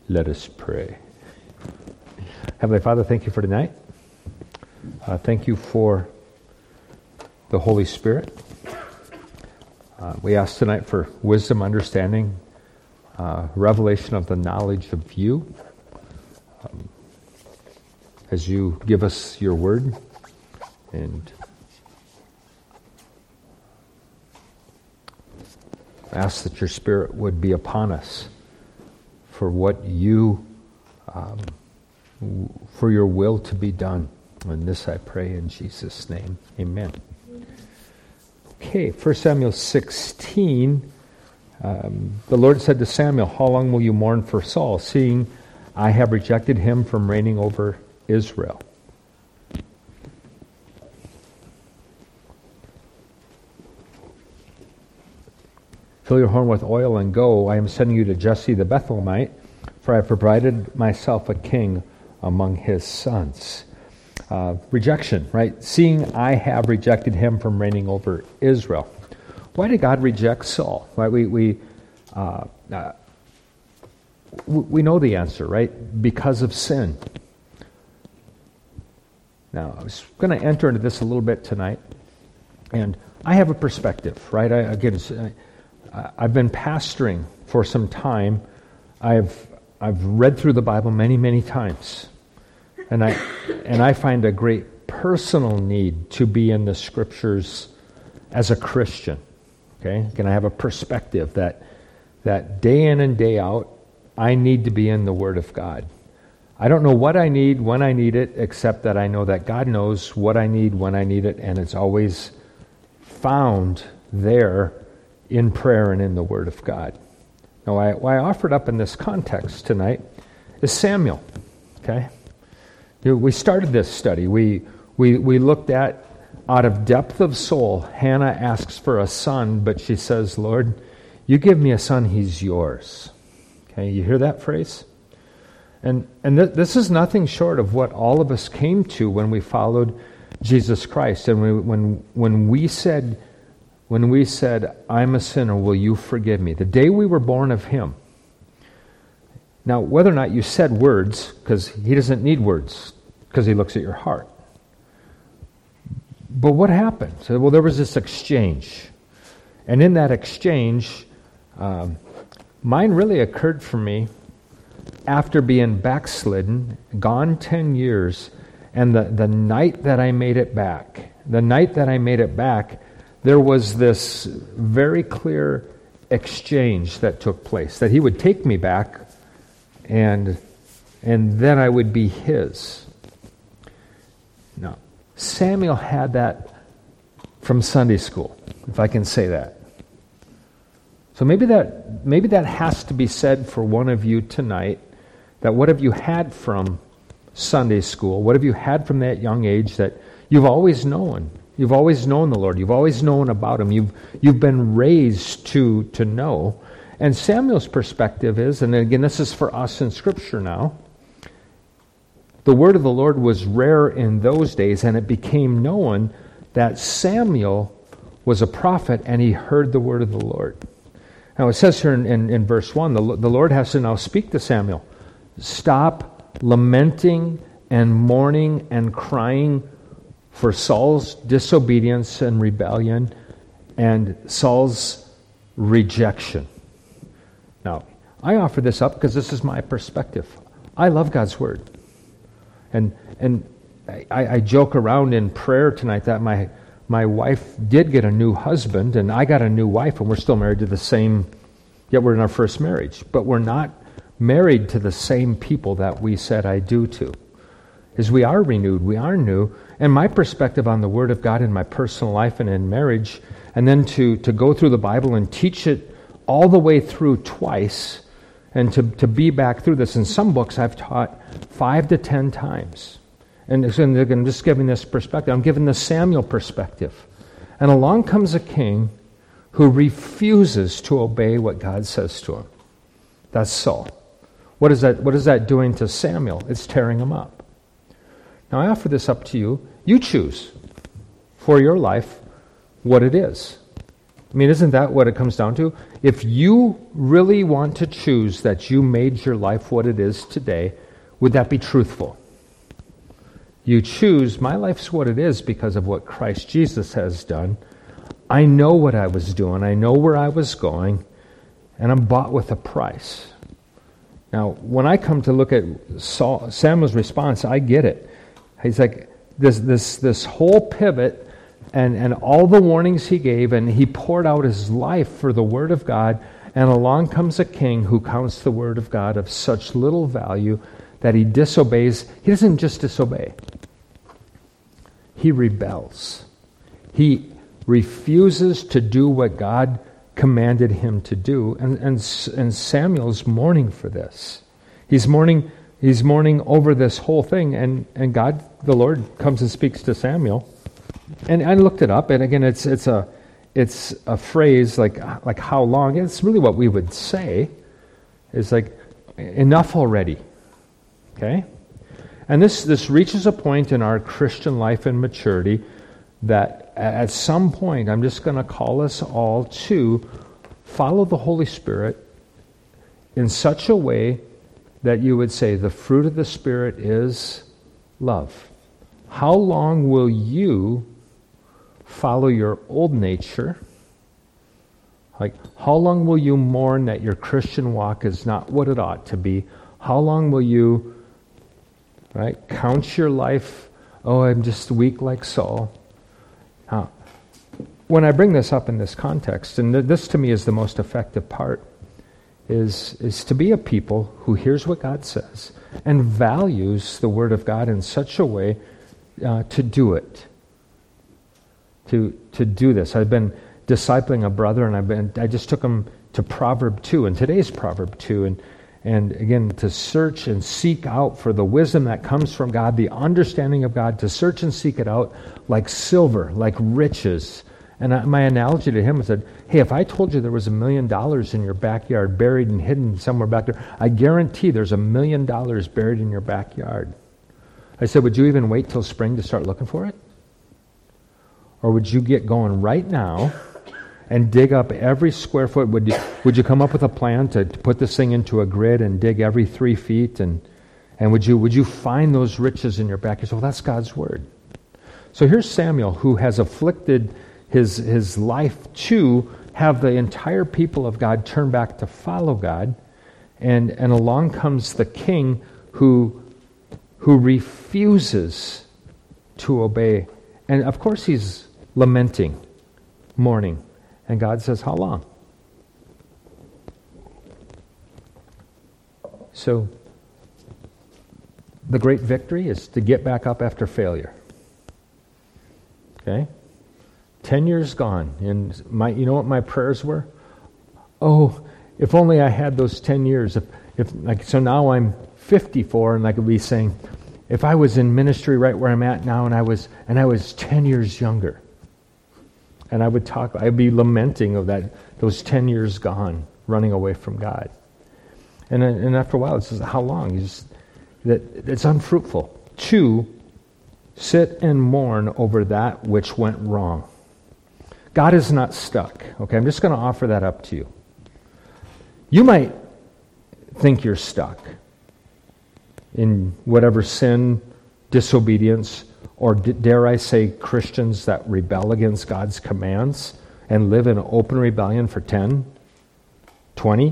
Let us pray. Heavenly Father, thank you for tonight. Thank you for the Holy Spirit. We ask tonight for wisdom, understanding, revelation of the knowledge of you as you give us your word, and ask that your Spirit would be upon us for what you, for your will to be done. And this I pray in Jesus' name. Amen. Okay, 1 Samuel 16, the Lord said to Samuel, "How long will you mourn for Saul, seeing I have rejected him from reigning over Israel?" "Fill your horn with oil and go. I am sending you to Jesse the Bethlehemite, for I have provided myself a king among his sons." Rejection, right? Seeing I have rejected him from reigning over Israel. Why did God reject Saul? Right? We know the answer, right? Because of sin. Now, I was going to enter into this a little bit tonight, and I have a perspective, right? I've been pastoring for some time. I've read through the Bible many, many times. And I find a great personal need to be in the Scriptures as a Christian. Okay? Can I have a perspective that day in and day out, I need to be in the Word of God. I don't know what I need, when I need it, except that I know that God knows what I need, when I need it, and it's always found there in prayer and in the Word of God. Now, why I offered up in this context tonight is Samuel. Okay? We started this study. We looked at, out of depth of soul, Hannah asks for a son, but she says, "Lord, you give me a son, he's yours." Okay, you hear that phrase? And this is nothing short of what all of us came to when we followed Jesus Christ. And when we said, "I'm a sinner, will you forgive me?" The day we were born of Him. Now, whether or not you said words, because He doesn't need words, because He looks at your heart. But what happened? So, well, there was this exchange. And in that exchange, mine really occurred for me after being backslidden, gone 10 years, and the night that I made it back, there was this very clear exchange that took place, that He would take me back, and then I would be His. Now, Samuel had that from Sunday school, if I can say that. So maybe that has to be said for one of you tonight, that what have you had from Sunday school? What have you had from that young age that you've always known? You've always known the Lord. You've always known about Him. You've been raised to know. And Samuel's perspective is, and again, this is for us in Scripture now, the word of the Lord was rare in those days, and it became known that Samuel was a prophet, and he heard the word of the Lord. Now, it says here in verse 1, the Lord has to now speak to Samuel. Stop lamenting and mourning and crying for Saul's disobedience and rebellion and Saul's rejection. Now, I offer this up because this is my perspective. I love God's Word. And I joke around in prayer tonight that my wife did get a new husband, and I got a new wife, and we're still married to the same, yet we're in our first marriage. But we're not married to the same people that we said I do to. As we are renewed, we are new. And my perspective on the Word of God in my personal life and in marriage, and then to go through the Bible and teach it all the way through twice, and to be back through this. In some books I've taught 5 to 10 times. And I'm just giving this perspective. I'm giving the Samuel perspective. And along comes a king who refuses to obey what God says to him. That's Saul. What is that doing to Samuel? It's tearing him up. Now I offer this up to you. You choose for your life what it is. I mean, isn't that what it comes down to? If you really want to choose that you made your life what it is today, would that be truthful? You choose, my life's what it is because of what Christ Jesus has done. I know what I was doing. I know where I was going. And I'm bought with a price. Now, when I come to look at Samuel's response, I get it. He's like, this whole pivot and all the warnings he gave, and he poured out his life for the Word of God, and along comes a king who counts the Word of God of such little value that he disobeys. He doesn't just disobey. He rebels. He refuses to do what God commanded him to do. And Samuel's mourning for this. He's mourning over this whole thing, and God, the Lord, comes and speaks to Samuel. And I looked it up, and again, it's a phrase like how long? It's really what we would say is like, enough already. Okay? And this reaches a point in our Christian life and maturity that at some point, I'm just going to call us all to follow the Holy Spirit in such a way that you would say the fruit of the Spirit is love. How long will you follow your old nature? Like, how long will you mourn that your Christian walk is not what it ought to be? How long will you, count your life, oh, I'm just weak like Saul? Now, when I bring this up in this context, and this to me is the most effective part, is to be a people who hears what God says and values the Word of God in such a way to do it. To do this. I've been discipling a brother, and I just took him to Proverb 2, and today's Proverb 2, and again, to search and seek out for the wisdom that comes from God, the understanding of God, to search and seek it out like silver, like riches. And my analogy to him was that, hey, if I told you there was $1 million in your backyard, buried and hidden somewhere back there, I guarantee there's $1 million buried in your backyard. I said, would you even wait till spring to start looking for it? Or would you get going right now and dig up every square foot? Would you come up with a plan to put this thing into a grid and dig every 3 feet? And would you find those riches in your backyard? Well, that's God's Word. So here's Samuel, who has afflicted his life to have the entire people of God turn back to follow God. And along comes the king who refuses to obey. And of course he's lamenting, mourning. And God says, how long? So the great victory is to get back up after failure. Okay? 10 years gone. And you know what my prayers were? Oh, if only I had those 10 years. So now I'm 54, and I could be saying, if I was in ministry right where I'm at now, and I was 10 years younger, and I'd be lamenting of those 10 years gone, running away from God. And after a while, it's just, how long? It's unfruitful to sit and mourn over that which went wrong. God is not stuck. Okay, I'm just going to offer that up to you. You might think you're stuck in whatever sin, disobedience, or dare I say Christians that rebel against God's commands and live in open rebellion for 10, 20,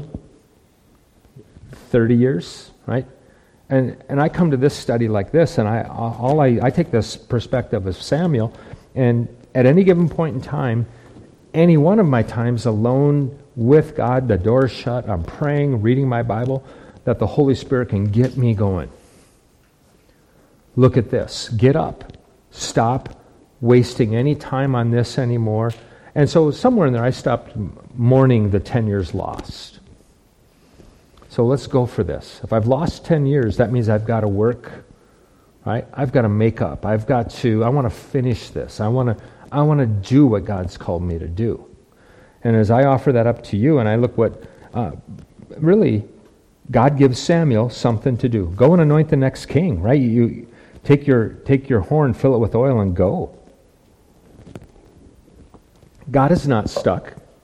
30 years, right? And I come to this study like this, and I take this perspective of Samuel, and at any given point in time, any one of my times alone with God, the door's shut, I'm praying, reading my Bible, that the Holy Spirit can get me going. Look at this. Get up. Stop wasting any time on this anymore. And so somewhere in there, I stopped mourning the 10 years lost. So let's go for this. If I've lost 10 years, that means I've got to work, right? I've got to make up. I want to finish this. I want to do what God's called me to do. And as I offer that up to you, and I look what, really, God gives Samuel something to do. Go and anoint the next king, right? You take your horn, fill it with oil, and go. God is not stuck.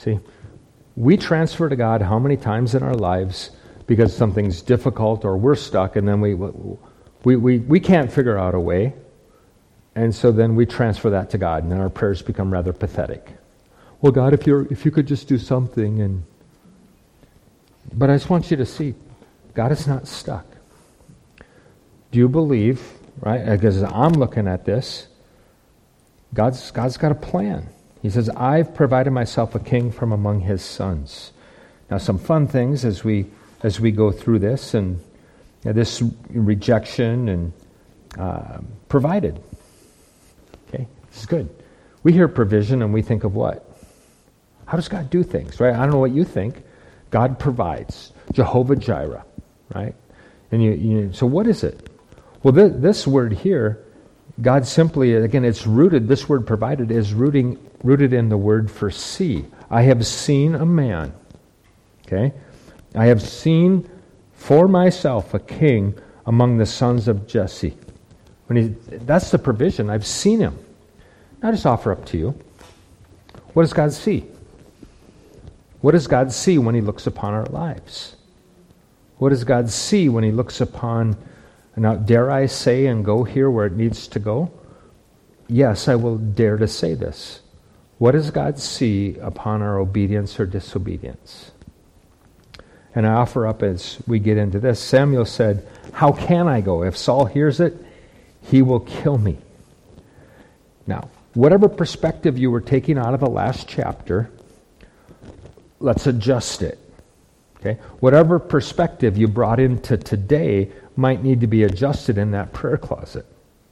See, we transfer to God how many times in our lives because something's difficult or we're stuck, and then we can't figure out a way, and so then we transfer that to God, and then our prayers become rather pathetic. Well, God, if you could just do something, but I just want you to see, God is not stuck. Do you believe, right? Because I'm looking at this, God's got a plan. He says, I've provided myself a king from among his sons. Now, some fun things as we go through this, and this rejection and provided. Okay, this is good. We hear provision and we think of what? How does God do things, right? I don't know what you think. God provides. Jehovah Jireh, right? And so what is it? Well, this word here, God simply, again, it's rooted, this word provided is rooted in the word for see. I have seen a man, okay? I have seen for myself a king among the sons of Jesse. That's the provision. I've seen him. Now I just offer up to you. What does God see? What does God see when he looks upon our lives? What does God see when he looks upon, now dare I say and go here where it needs to go? Yes, I will dare to say this. What does God see upon our obedience or disobedience? And I offer up as we get into this, Samuel said, how can I go? If Saul hears it, he will kill me. Now, whatever perspective you were taking out of the last chapter, let's adjust it. Okay? Whatever perspective you brought into today might need to be adjusted in that prayer closet.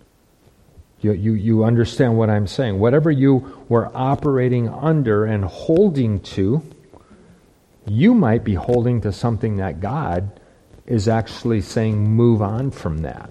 You understand what I'm saying. Whatever you were operating under and holding to, you might be holding to something that God is actually saying, move on from that.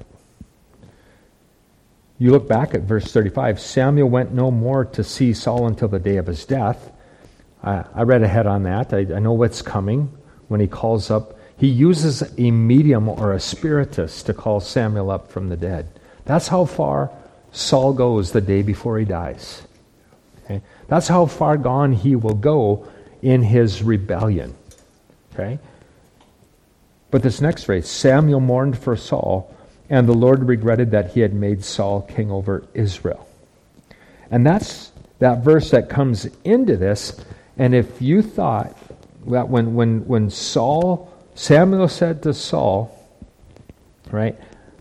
You look back at verse 35, Samuel went no more to see Saul until the day of his death. I read ahead on that. I know what's coming when he calls up. He uses a medium or a spiritist to call Samuel up from the dead. That's how far Saul goes the day before he dies. Okay? That's how far gone he will go in his rebellion. Okay? But this next phrase, Samuel mourned for Saul, and the Lord regretted that he had made Saul king over Israel. And that's that verse that comes into this. And if you thought that when Samuel said to Saul, right,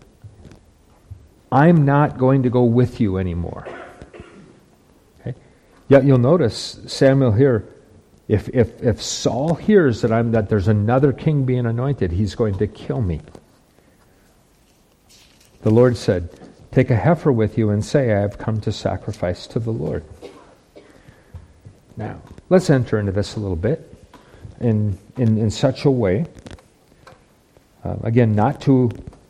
I'm not going to go with you anymore. Okay? Yet you'll notice Samuel here, if Saul hears that there's another king being anointed, he's going to kill me. The Lord said, take a heifer with you and say, I have come to sacrifice to the Lord. Now, let's enter into this a little bit in such a way, again, not to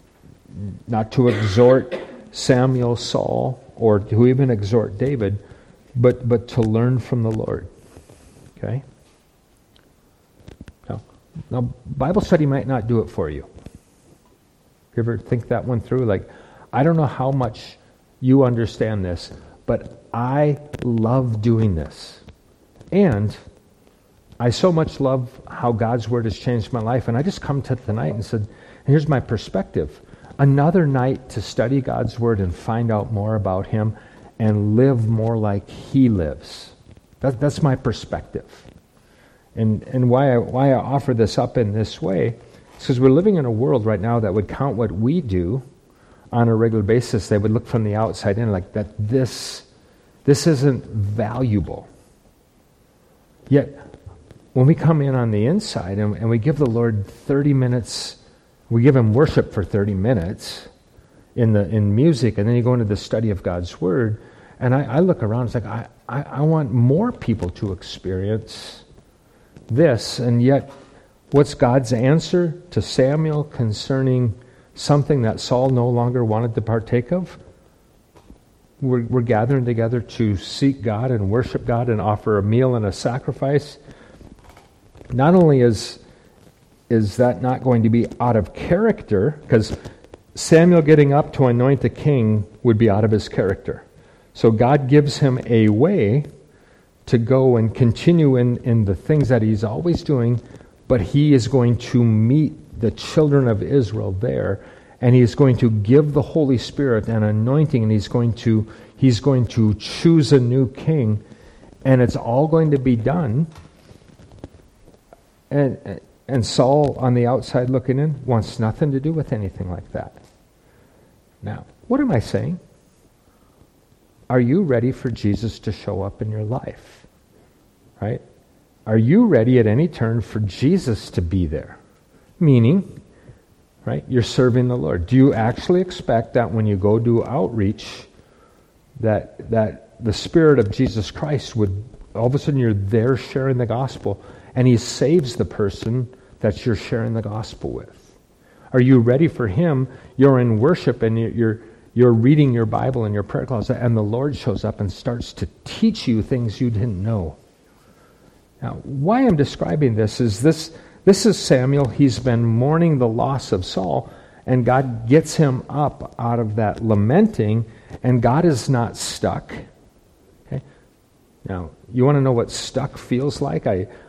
exhort Samuel, Saul, or to even exhort David, but to learn from the Lord. Okay? Now, Bible study might not do it for you. You ever think that one through? Like, I don't know how much you understand this, but I love doing this. And I so much love how God's Word has changed my life. And I just come to tonight and said, here's my perspective. Another night to study God's Word and find out more about Him and live more like He lives. That's my perspective. And why I offer this up in this way is because we're living in a world right now that would count what we do on a regular basis. They would look from the outside in like that this isn't valuable. Yet, when we come in on the inside and we give the Lord 30 minutes, we give Him worship for 30 minutes in music, and then you go into the study of God's Word, and I look around, it's like, I want more people to experience this, and yet, what's God's answer to Samuel concerning something that Saul no longer wanted to partake of? We're gathering together to seek God and worship God and offer a meal and a sacrifice. Not only is that not going to be out of character, because Samuel getting up to anoint the king would be out of his character. So God gives him a way to go and continue in the things that he's always doing, but he is going to meet the children of Israel there, and he's going to give the Holy Spirit an anointing, and he's going to choose a new king, and it's all going to be done. And Saul, on the outside looking in, wants nothing to do with anything like that. Now, what am I saying? Are you ready for Jesus to show up in your life? Right? Are you ready at any turn for Jesus to be there? Meaning, right, you're serving the Lord. Do you actually expect that when you go do outreach, that the Spirit of Jesus Christ would, all of a sudden you're there sharing the gospel, and he saves the person that you're sharing the gospel with? Are you ready for him? You're in worship and you're reading your Bible in your prayer closet, and the Lord shows up and starts to teach you things you didn't know. Now, why I'm describing this is Samuel. He's been mourning the loss of Saul, and God gets him up out of that lamenting, and God is not stuck. Okay? Now, you want to know what stuck feels like?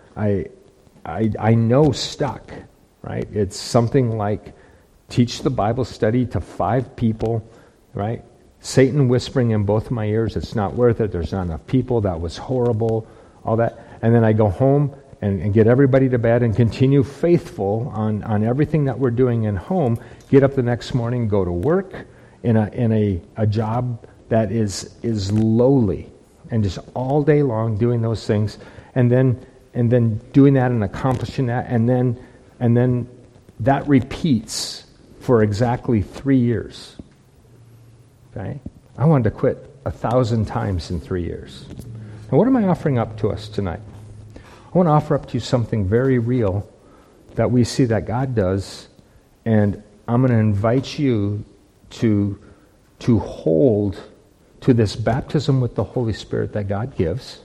I know stuck, right? It's something like teach the Bible study to 5 people, right? Satan whispering in both of my ears, it's not worth it, there's not enough people, that was horrible, all that. And then I go home and get everybody to bed and continue faithful on everything that we're doing in home, get up the next morning, go to work in a job that is lowly, and just all day long doing those things, and then doing that and accomplishing that, and then that repeats for exactly 3 years. Okay? I wanted to quit 1,000 times in 3 years. Now, what am I offering up to us tonight? I want to offer up to you something very real that we see that God does, and I'm going to invite you to hold to this baptism with the Holy Spirit that God gives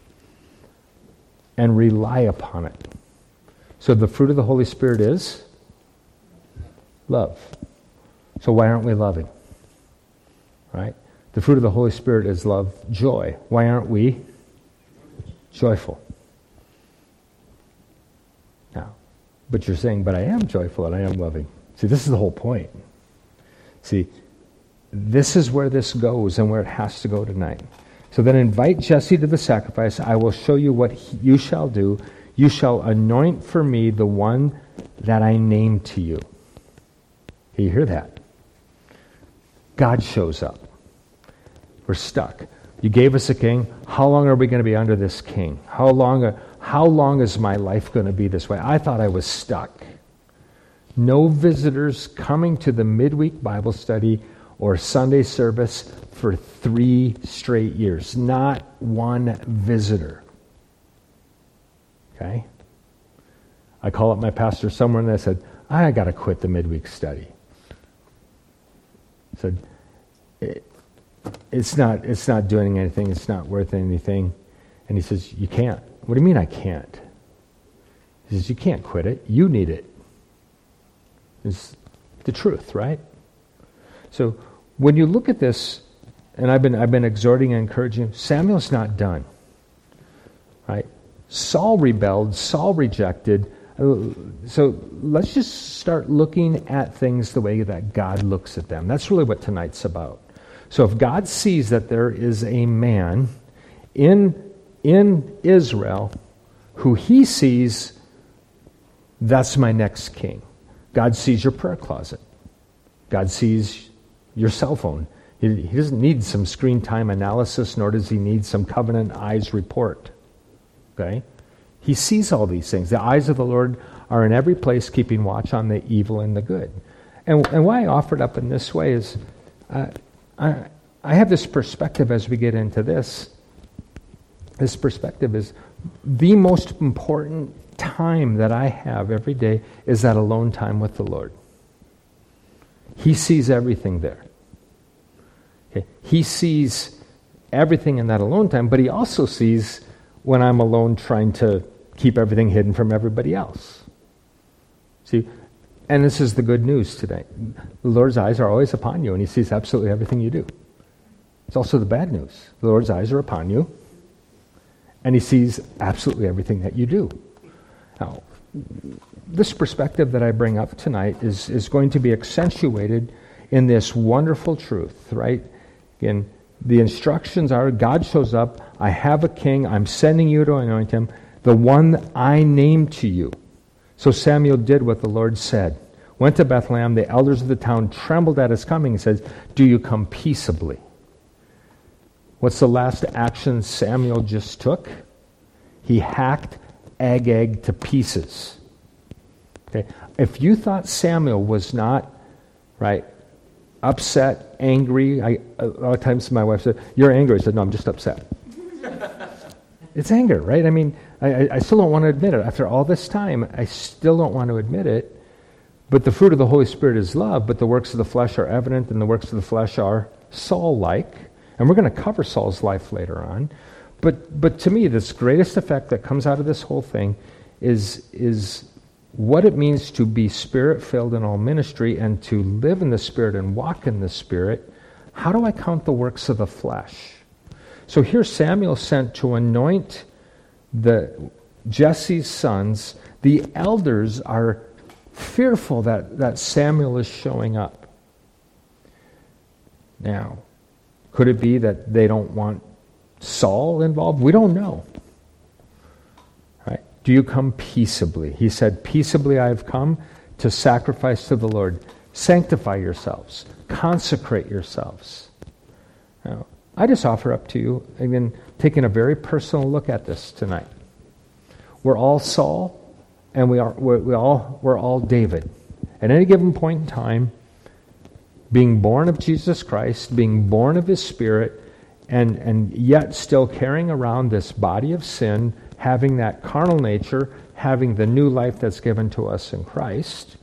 and rely upon it. So the fruit of the Holy Spirit is love. So why aren't we loving? Right? The fruit of the Holy Spirit is love, joy. Why aren't we joyful? Now, but you're saying, but I am joyful and I am loving. See, this is the whole point. See, this is where this goes and where it has to go tonight. So then invite Jesse to the sacrifice. I will show you what you shall do. You shall anoint for me the one that I name to you. You hear that? God shows up. We're stuck. You gave us a king. How long are we going to be under this king? How long is my life going to be this way? I thought I was stuck. No visitors coming to the midweek Bible study or Sunday service for 3 straight years. Not one visitor. Okay? I called up my pastor somewhere and I said, I got to quit the midweek study. I said, it's not doing anything. It's not worth anything. And he says, you can't. What do you mean I can't? He says, you can't quit it. You need it. It's the truth, right? So when you look at this, and I've been exhorting and encouraging, Samuel's not done. Right? Saul rebelled, Saul rejected. So let's just start looking at things the way that God looks at them. That's really what tonight's about. So if God sees that there is a man in Israel who he sees, that's my next king. God sees your prayer closet. God sees your cell phone. He doesn't need some screen time analysis, nor does he need some covenant eyes report. Okay? He sees all these things. The eyes of the Lord are in every place, keeping watch on the evil and the good. And why I offer it up in this way is, I have this perspective as we get into this. This perspective is the most important time that I have every day is that alone time with the Lord. He sees everything there. Okay? He sees everything in that alone time, but he also sees when I'm alone trying to keep everything hidden from everybody else. See, and this is the good news today. The Lord's eyes are always upon you, and he sees absolutely everything you do. It's also the bad news. The Lord's eyes are upon you, And he sees absolutely everything that you do. Now, this perspective that I bring up tonight is going to be accentuated in this wonderful truth, right? Again, the instructions are, God shows up, I have a king, I'm sending you to anoint him, the one I named to you. So Samuel did what the Lord said. Went to Bethlehem, the elders of the town trembled at his coming and said, do you come peaceably? What's the last action Samuel just took? He hacked Agag to pieces. Okay? If you thought Samuel was not, right, upset, angry, a lot of times my wife said, you're angry. I said, no, I'm just upset. It's anger, right? I mean, I still don't want to admit it. After all this time, I still don't want to admit it. But the fruit of the Holy Spirit is love, but the works of the flesh are evident, and the works of the flesh are Saul-like. And we're going to cover Saul's life later on. But to me, this greatest effect that comes out of this whole thing is what it means to be Spirit-filled in all ministry and to live in the Spirit and walk in the Spirit. How do I count the works of the flesh? So here Samuel sent to anoint Jesse's sons. The elders are fearful that Samuel is showing up. Now, could it be that they don't want Saul involved? We don't know. Right? Do you come peaceably? He said, peaceably I have come to sacrifice to the Lord. Sanctify yourselves. Consecrate yourselves. Now, I just offer up to you, again, taking a very personal look at this tonight. We're all Saul, and we're all David. At any given point in time, being born of Jesus Christ, being born of His Spirit, and yet still carrying around this body of sin, having that carnal nature, having the new life that's given to us in Christ,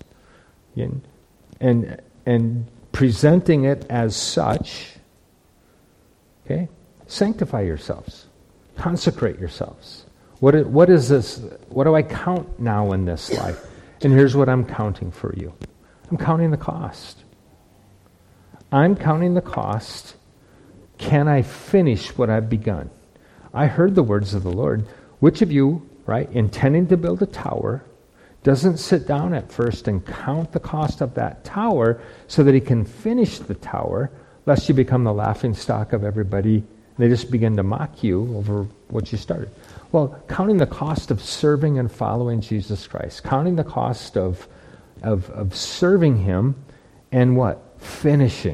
and presenting it as such. Okay? Sanctify yourselves. Consecrate yourselves. What is this? What do I count now in this life? And here's what I'm counting for you. I'm counting the cost. I'm counting the cost. Can I finish what I've begun? I heard the words of the Lord. Which of you, right, intending to build a tower, doesn't sit down at first and count the cost of that tower so that he can finish the tower, lest you become the laughing stock of everybody. They just begin to mock you over what you started. Well, counting the cost of serving and following Jesus Christ, counting the cost of serving Him, and what? Finishing.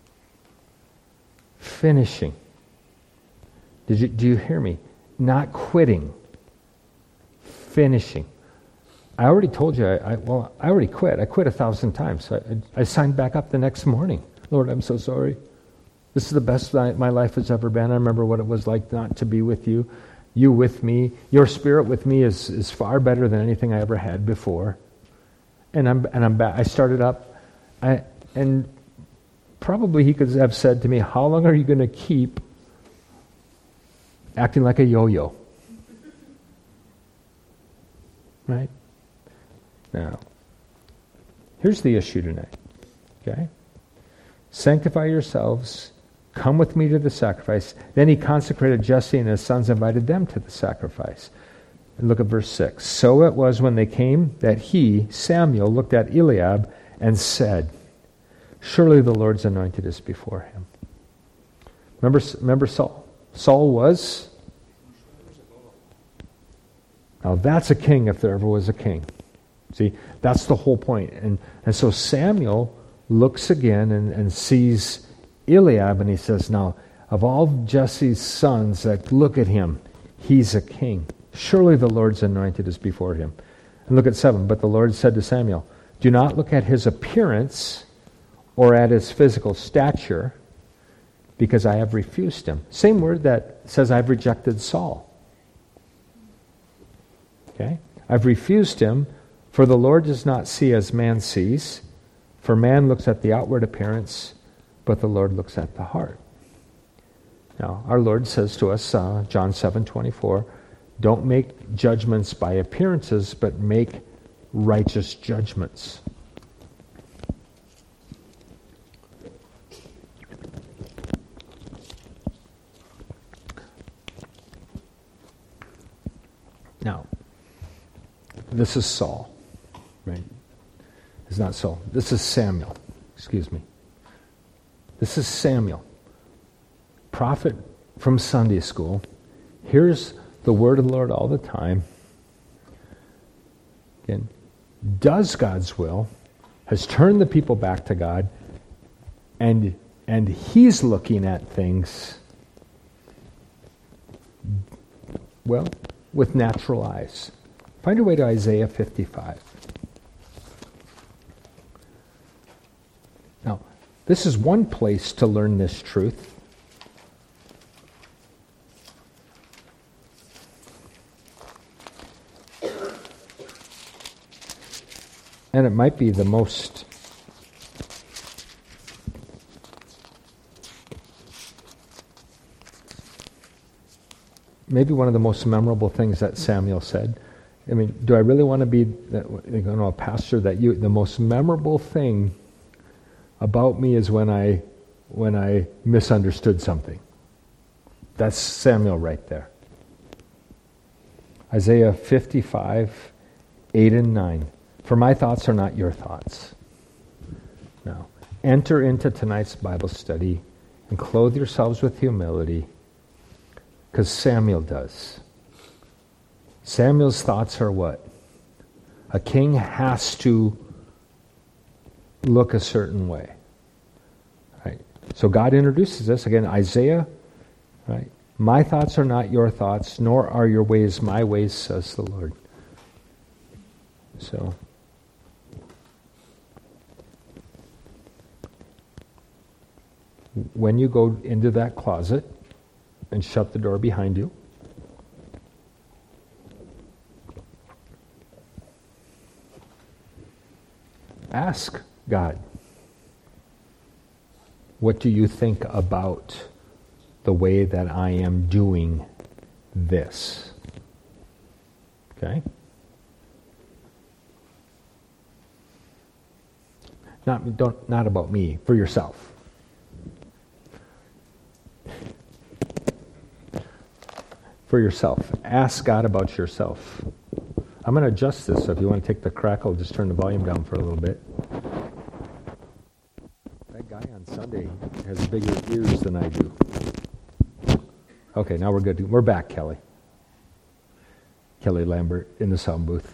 Do you hear me? Not quitting. Finishing. I already told you, I already quit. I quit 1,000 times. I signed back up the next morning. Lord, I'm so sorry. This is the best my life has ever been. I remember what it was like not to be with you. You with me. Your Spirit with me is far better than anything I ever had before. And I'm back. I started up. And probably He could have said to me, how long are you going to keep acting like a yo-yo? Right? Now, here's the issue tonight. Okay? Sanctify yourselves. Come with me to the sacrifice. Then he consecrated Jesse and his sons, invited them to the sacrifice. And look at verse 6. So it was when they came that he, Samuel, looked at Eliab and said, surely the Lord's anointed is before him. Remember Saul? Saul was? Now that's a king if there ever was a king. See, that's the whole point. And so Samuel looks again and sees Eliab, and he says, now, of all Jesse's sons that look at him, he's a king. Surely the Lord's anointed is before him. And look at 7. But the Lord said to Samuel, do not look at his appearance or at his physical stature, because I have refused him. Same word that says I've rejected Saul. Okay? I've refused him, for the Lord does not see as man sees, for man looks at the outward appearance, but the Lord looks at the heart. Now, our Lord says to us, John 7:24, don't make judgments by appearances, but make righteous judgments. this is Saul, right? It's not Saul. This is Samuel. Excuse me. This is Samuel, prophet from Sunday school. Here's the word of the Lord all the time. Again, does God's will, has turned the people back to God, and he's looking at things, well, with natural eyes. Find your way to Isaiah 55. Now, this is one place to learn this truth. And it might be the most maybe one of the most memorable things that Samuel said. I mean, do I really want to be a pastor that the most memorable thing about me is when I misunderstood something? That's Samuel right there. Isaiah 55, 8 and 9. For my thoughts are not your thoughts. Now, enter into tonight's Bible study and clothe yourselves with humility, because Samuel does. Samuel's thoughts are what? A king has to look a certain way. Right? So God introduces this again, Isaiah, right? My thoughts are not your thoughts, nor are your ways my ways, says the Lord. So when you go into that closet and shut the door behind you, ask God, what do you think about the way that I am doing this? Okay? Not about me, for yourself. For yourself. Ask God about yourself. I'm going to adjust this, so if you want to take the crackle, just turn the volume down for a little bit. That guy on Sunday has bigger ears than I do. Okay, now we're good. We're back, Kelly. Kelly Lambert in the sound booth.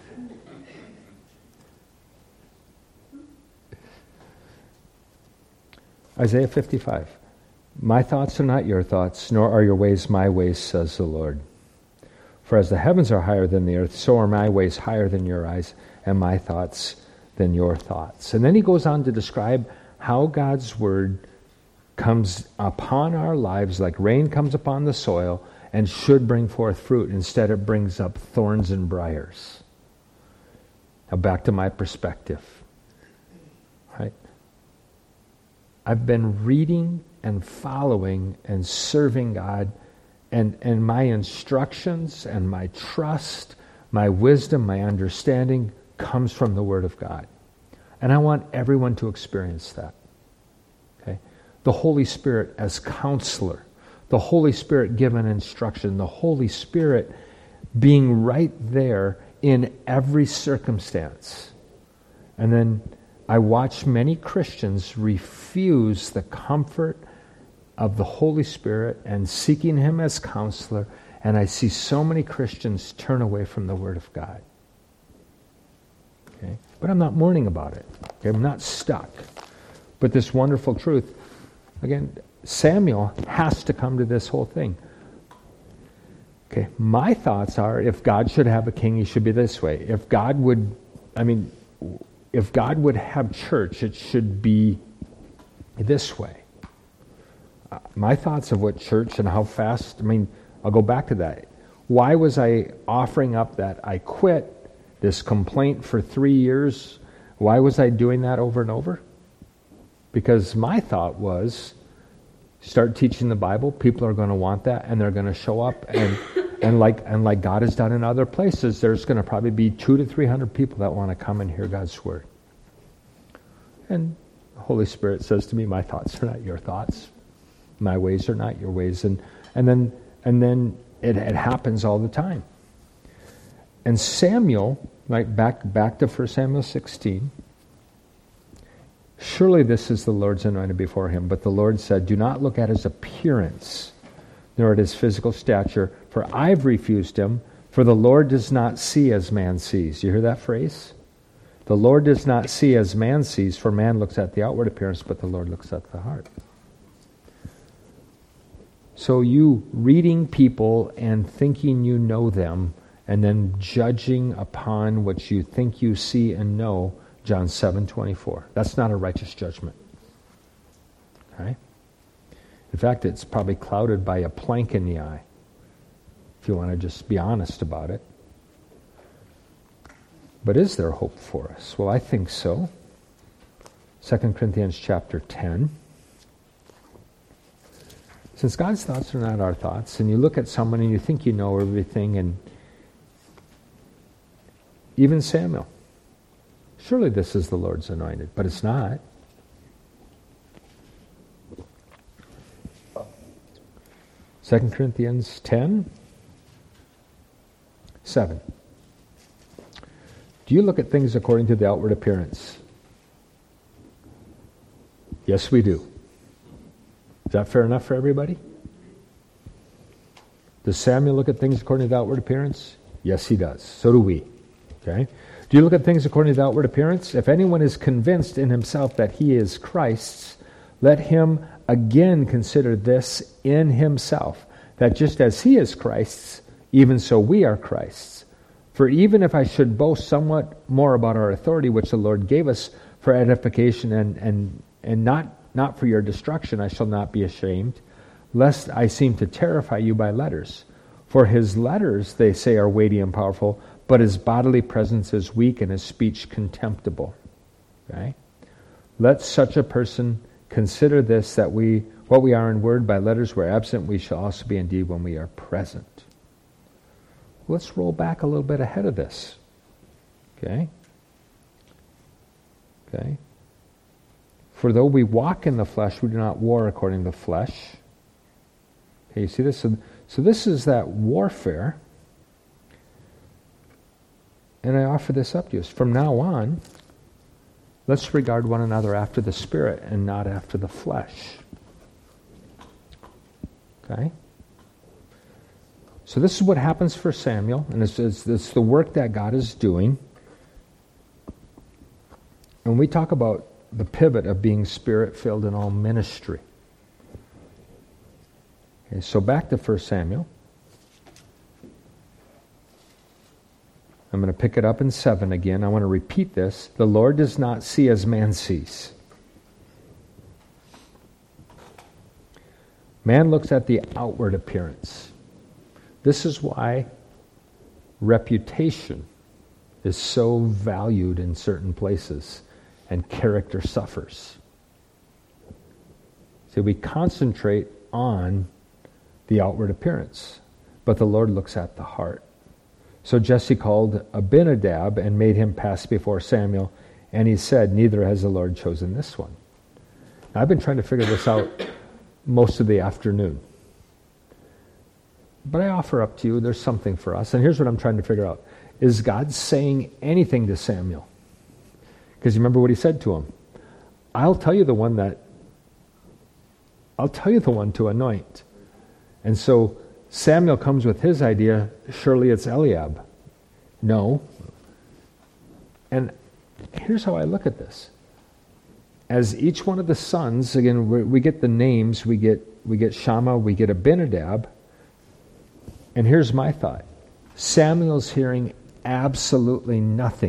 Isaiah 55. My thoughts are not your thoughts, nor are your ways my ways, says the Lord. For as the heavens are higher than the earth, so are my ways higher than your eyes, and my thoughts than your thoughts. And then he goes on to describe how God's word comes upon our lives like rain comes upon the soil and should bring forth fruit. Instead, it brings up thorns and briars. Now back to my perspective. Right? I've been reading and following and serving God, and my instructions and my trust, my wisdom, my understanding comes from the Word of God. And I want everyone to experience that. Okay? The Holy Spirit as counselor, the Holy Spirit given instruction, the Holy Spirit being right there in every circumstance. And then I watch many Christians refuse the comfort of the Holy Spirit and seeking Him as counselor, and I see so many Christians turn away from the Word of God. Okay? But I'm not mourning about it. Okay? I'm not stuck. But this wonderful truth, again, Samuel has to come to this whole thing. Okay, my thoughts are, if God should have a king, he should be this way. If God would have church, it should be this way. My thoughts of what church and how fast, I'll go back to that. Why was I offering up that I quit this complaint for 3 years? Why was I doing that over and over? Because my thought was, start teaching the Bible, people are going to want that, and they're going to show up, and like God has done in other places, there's going to probably be 200 to 300 people that want to come and hear God's word. And the Holy Spirit says to me, my thoughts are not your thoughts. My ways are not your ways. And then it happens all the time. And Samuel Like back to 1 Samuel 16. Surely this is the Lord's anointed before him. But the Lord said, do not look at his appearance, nor at his physical stature, for I've refused him. For the Lord does not see as man sees. You hear that phrase? The Lord does not see as man sees, for man looks at the outward appearance, but the Lord looks at the heart. So you reading people and thinking you know them, and then judging upon what you think you see and know, John 7:24. That's not a righteous judgment. Okay? In fact, it's probably clouded by a plank in the eye, if you want to just be honest about it. But is there hope for us? Well, I think so. 2 Corinthians chapter 10. Since God's thoughts are not our thoughts, and you look at someone and you think you know everything, and even Samuel, surely this is the Lord's anointed, but it's not. Second Corinthians 10, 7. Do you look at things according to the outward appearance? Yes, we do. Is that fair enough for everybody? Does Samuel look at things according to the outward appearance? Yes, he does. So do we. Okay? Do you look at things according to the outward appearance? If anyone is convinced in himself that he is Christ's, let him again consider this in himself, that just as he is Christ's, even so we are Christ's. For even if I should boast somewhat more about our authority, which the Lord gave us for edification and not for your destruction, I shall not be ashamed, lest I seem to terrify you by letters. For his letters, they say, are weighty and powerful, but his bodily presence is weak and his speech contemptible. Okay? Let such a person consider this, that what we are in word by letters we're absent, we shall also be indeed when we are present. Let's roll back a little bit ahead of this. Okay? Okay? For though we walk in the flesh, we do not war according to the flesh. Okay, you see this? So this is that warfare. And I offer this up to you. From now on, let's regard one another after the Spirit and not after the flesh. Okay? So this is what happens for Samuel, and it's the work that God is doing. And we talk about the pivot of being Spirit-filled in all ministry. Okay, so back to 1 Samuel. I'm going to pick it up in 7 again. I want to repeat this. The Lord does not see as man sees. Man looks at the outward appearance. This is why reputation is so valued in certain places and character suffers. See, we concentrate on the outward appearance, but the Lord looks at the heart. So Jesse called Abinadab and made him pass before Samuel, and he said, neither has the Lord chosen this one. Now, I've been trying to figure this out most of the afternoon. But I offer up to you, there's something for us. And here's what I'm trying to figure out. Is God saying anything to Samuel? Because you remember what he said to him. I'll tell you the one to anoint. And so Samuel comes with his idea, surely it's Eliab. No. And here's how I look at this. As each one of the sons, again, we get the names, we get Shammah, we get Abinadab. And here's my thought. Samuel's hearing absolutely nothing.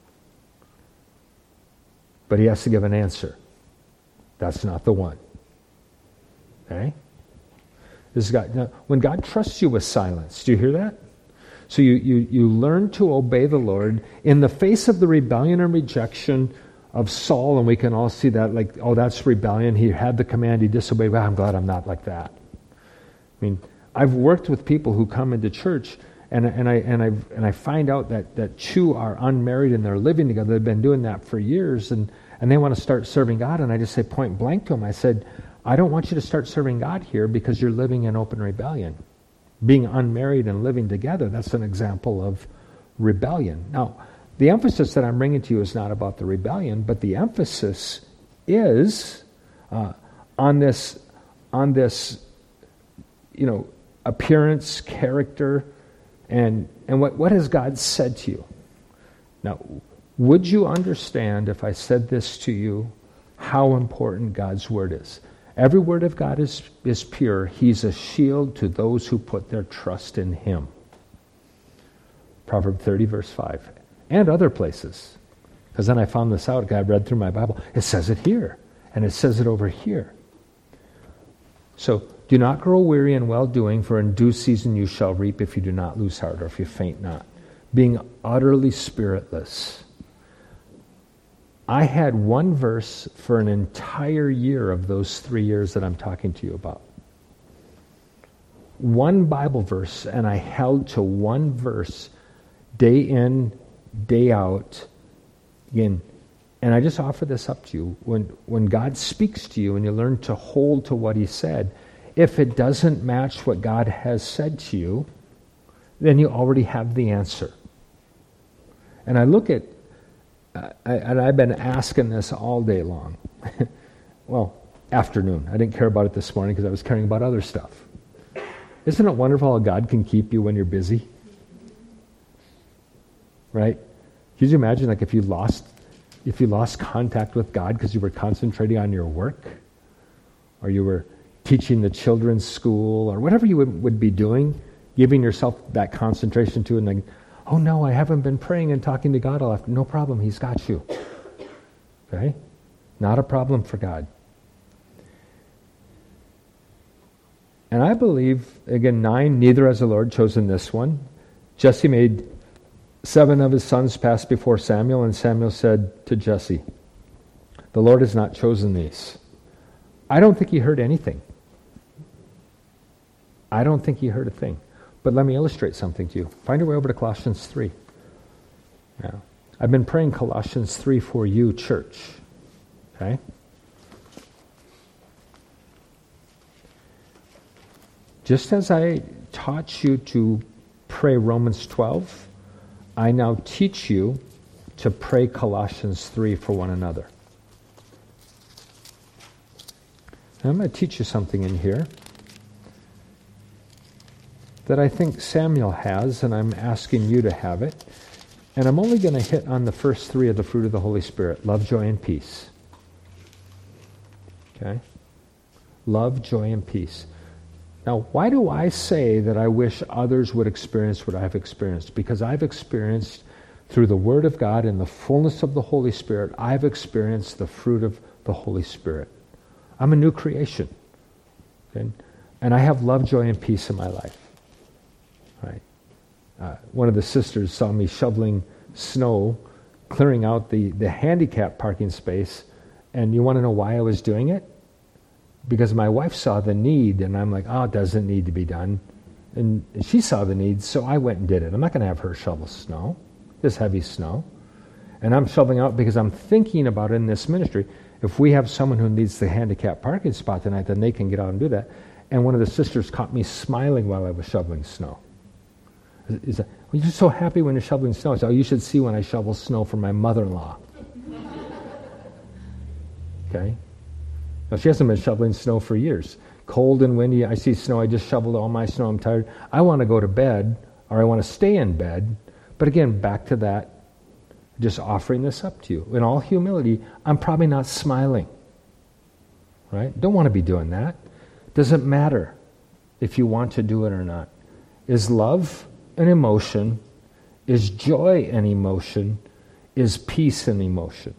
But he has to give an answer. That's not the one. Okay? When God trusts you with silence, do you hear that? So you learn to obey the Lord in the face of the rebellion and rejection of Saul, and we can all see that, like, oh, that's rebellion. He had the command, he disobeyed. Well, I'm glad I'm not like that. I mean, I've worked with people who come into church, and I find out that two are unmarried and they're living together. They've been doing that for years, and they want to start serving God. And I just say point blank to them, I said, I don't want you to start serving God here because you're living in open rebellion. Being unmarried and living together, that's an example of rebellion. Now, the emphasis that I'm bringing to you is not about the rebellion, but the emphasis is on this, appearance, character, and what has God said to you? Now, would you understand if I said this to you, how important God's word is? Every word of God is pure. He's a shield to those who put their trust in him. Proverbs 30, verse 5. And other places. Because then I found this out. I read through my Bible. It says it here. And it says it over here. So, do not grow weary in well-doing, for in due season you shall reap if you do not lose heart or if you faint not. Being utterly spiritless. I had one verse for an entire year of those 3 years that I'm talking to you about. One Bible verse, and I held to one verse day in, day out. Again, and I just offer this up to you. When God speaks to you and you learn to hold to what he said, if it doesn't match what God has said to you, then you already have the answer. And I look at, and I've been asking this all day long. Well, afternoon. I didn't care about it this morning because I was caring about other stuff. Isn't it wonderful how God can keep you when you're busy? Right? Could you imagine, like, if you lost contact with God because you were concentrating on your work, or you were teaching the children's school, or whatever you would be doing, giving yourself that concentration to, and then, oh no, I haven't been praying and talking to God all afternoon. No problem, he's got you. Okay? Not a problem for God. And I believe, again, 9, neither has the Lord chosen this one. Jesse made 7 of his sons pass before Samuel, and Samuel said to Jesse, the Lord has not chosen these. I don't think he heard anything. I don't think he heard a thing. But let me illustrate something to you. Find your way over to Colossians 3. Now, I've been praying Colossians 3 for you, church. Okay? Just as I taught you to pray Romans 12, I now teach you to pray Colossians 3 for one another. And I'm going to teach you something in here that I think Samuel has, and I'm asking you to have it. And I'm only going to hit on the first 3 of the fruit of the Holy Spirit: love, joy, and peace. Okay? Love, joy, and peace. Now, why do I say that I wish others would experience what I've experienced? Because I've experienced, through the Word of God and the fullness of the Holy Spirit, I've experienced the fruit of the Holy Spirit. I'm a new creation. Okay? And I have love, joy, and peace in my life. Right? One of the sisters saw me shoveling snow, clearing out the handicap parking space, and you want to know why I was doing it? Because my wife saw the need, and I'm like, oh, it doesn't need to be done. And she saw the need, so I went and did it. I'm not going to have her shovel snow, this heavy snow. And I'm shoveling out because I'm thinking about in this ministry, if we have someone who needs the handicap parking spot tonight, then they can get out and do that. And one of the sisters caught me smiling while I was shoveling snow. Well, you're so happy when you're shoveling snow. So you should see when I shovel snow for my mother-in-law. Okay? Now, she hasn't been shoveling snow for years. Cold and windy, I see snow, I just shoveled all my snow, I'm tired. I want to go to bed, or I want to stay in bed. But again, back to that, just offering this up to you. In all humility, I'm probably not smiling. Right? Don't want to be doing that. Doesn't matter if you want to do it or not. Is love an emotion? Is joy an emotion? Is peace an emotion?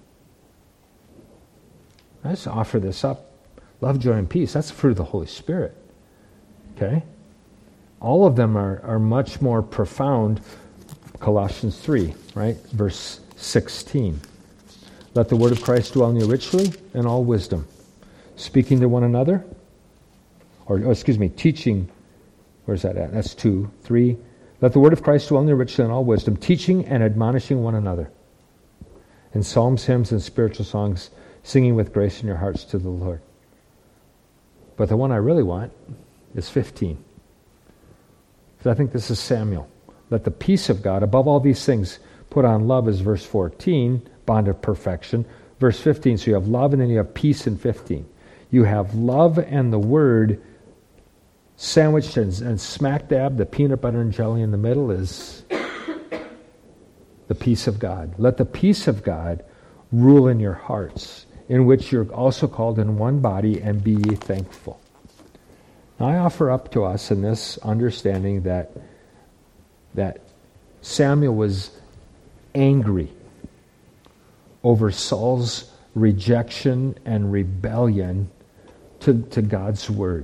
I just offer this up. Love, joy, and peace. That's the fruit of the Holy Spirit. Okay? All of them are much more profound. Colossians 3, right? Verse 16. Let the word of Christ dwell in you richly in all wisdom, speaking to one another, teaching. Where's that at? That's 2. 3. Let the word of Christ dwell in you richly in all wisdom, teaching and admonishing one another in psalms, hymns, and spiritual songs, singing with grace in your hearts to the Lord. But the one I really want is 15. Because I think this is Samuel. Let the peace of God, above all these things, Put on love is verse 14, bond of perfection. Verse 15, so you have love and then you have peace in 15. You have love and the word sandwiched and smack dab, the peanut butter and jelly in the middle is the peace of God. Let the peace of God rule in your hearts, in which you're also called in one body, and be ye thankful. Now I offer up to us in this understanding that Samuel was angry over Saul's rejection and rebellion to God's word.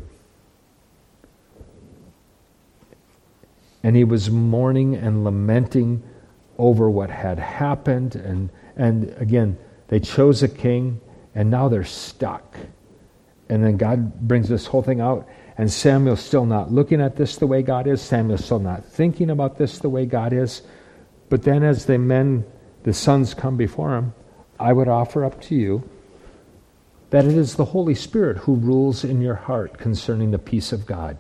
And he was mourning and lamenting over what had happened. And again, they chose a king, and now they're stuck. And then God brings this whole thing out, and Samuel's still not looking at this the way God is. Samuel's still not thinking about this the way God is. But then as the sons come before him, I would offer up to you that it is the Holy Spirit who rules in your heart concerning the peace of God.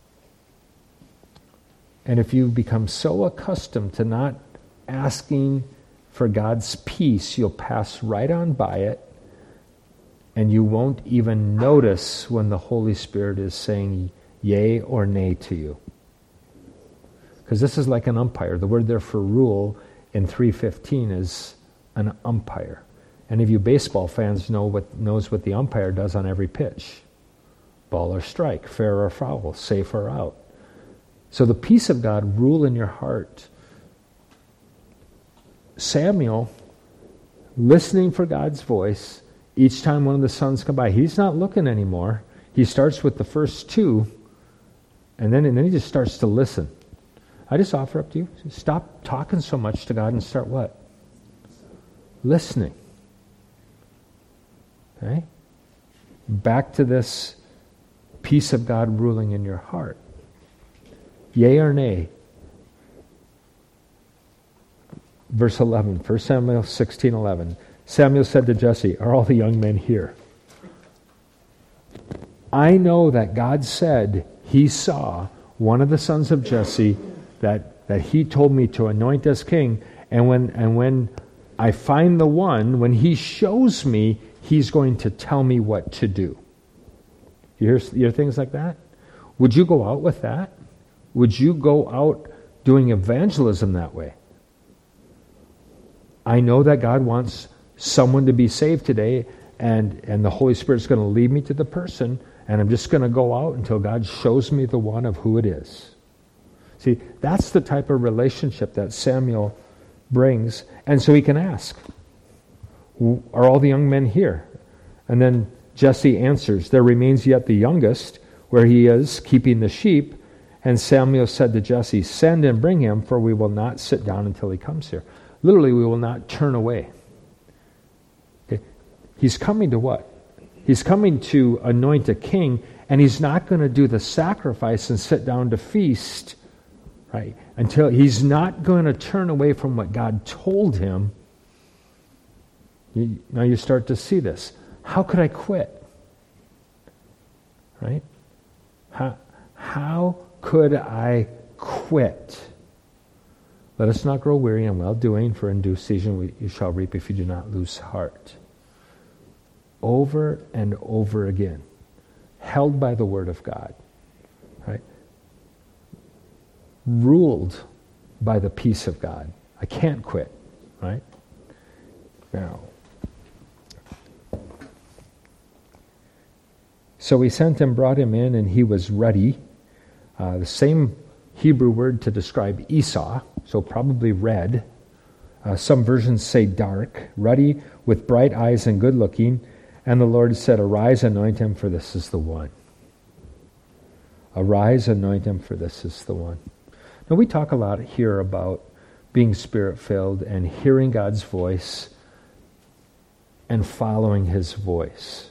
And if you become so accustomed to not asking for God's peace, you'll pass right on by it, and you won't even notice when the Holy Spirit is saying yea or nay to you. Because this is like an umpire. The word there for rule in 3:15 is an umpire. Any of you baseball fans knows what the umpire does on every pitch. Ball or strike, fair or foul, safe or out. So the peace of God rule in your heart. Samuel, listening for God's voice, each time one of the sons come by, he's not looking anymore. He starts with the first two, and then he just starts to listen. I just offer up to you, stop talking so much to God and start what? Listening. Okay? Back to this peace of God ruling in your heart. Yea or nay? Verse 11, 1 Samuel 16:11. Samuel said to Jesse, are all the young men here? I know that God said he saw one of the sons of Jesse that he told me to anoint as king, and when I find the one, when he shows me, he's going to tell me what to do. You hear things like that? Would you go out with that? Would you go out doing evangelism that way? I know that God wants someone to be saved today, and the Holy Spirit's going to lead me to the person, and I'm just going to go out until God shows me the one of who it is. See, that's the type of relationship that Samuel brings, and so he can ask, are all the young men here? And then Jesse answers, there remains yet the youngest, where he is keeping the sheep. And Samuel said to Jesse, send and bring him, for we will not sit down until he comes here. Literally, we will not turn away. Okay? He's coming to what? He's coming to anoint a king, and he's not going to do the sacrifice and sit down to feast, right? Until he's not going to turn away from what God told him. Now you start to see this. How could I quit? Right? How could I quit? Let us not grow weary in well-doing, for in due season you shall reap if you do not lose heart. Over and over again, held by the Word of God, right? Ruled by the peace of God. I can't quit, right? Now, so we sent him, brought him in, and he was ruddy. The same Hebrew word to describe Esau, so probably red. Some versions say dark, ruddy, with bright eyes and good looking. And the Lord said, arise, anoint him, for this is the one. Arise, anoint him, for this is the one. Now we talk a lot here about being Spirit-filled and hearing God's voice and following his voice.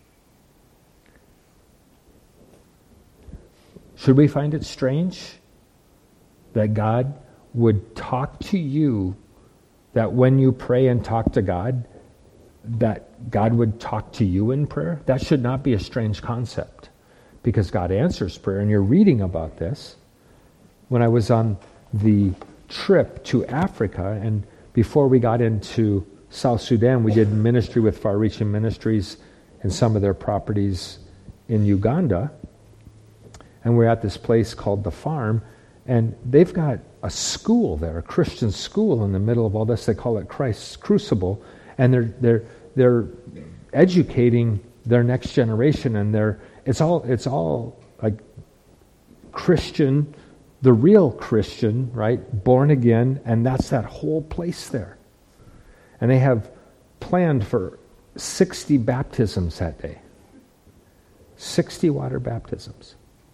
Should we find it strange that God would talk to you, that when you pray and talk to God, that God would talk to you in prayer? That should not be a strange concept, because God answers prayer, and you're reading about this. When I was on the trip to Africa, and before we got into South Sudan, we did ministry with Far Reaching Ministries and some of their properties in Uganda. And we're at this place called The Farm, and they've got a school there, a Christian school in the middle of all this. They call it Christ's Crucible, and they're educating their next generation, and it's all like Christian, the real Christian, right? Born again, and that's that whole place there. And they have planned for 60 baptisms that day. 60 water baptisms.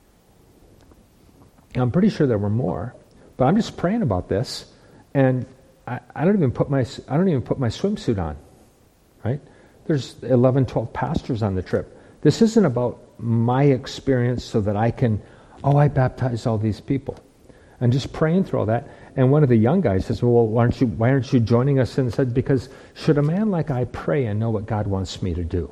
I'm pretty sure there were more, but I'm just praying about this, and I don't even put my swimsuit on, right? There's 11, 12 pastors on the trip. This isn't about my experience so that I can, I baptized all these people. I'm just praying through all that. And one of the young guys says, well, why aren't you joining us? And said, because should a man like I pray and know what God wants me to do?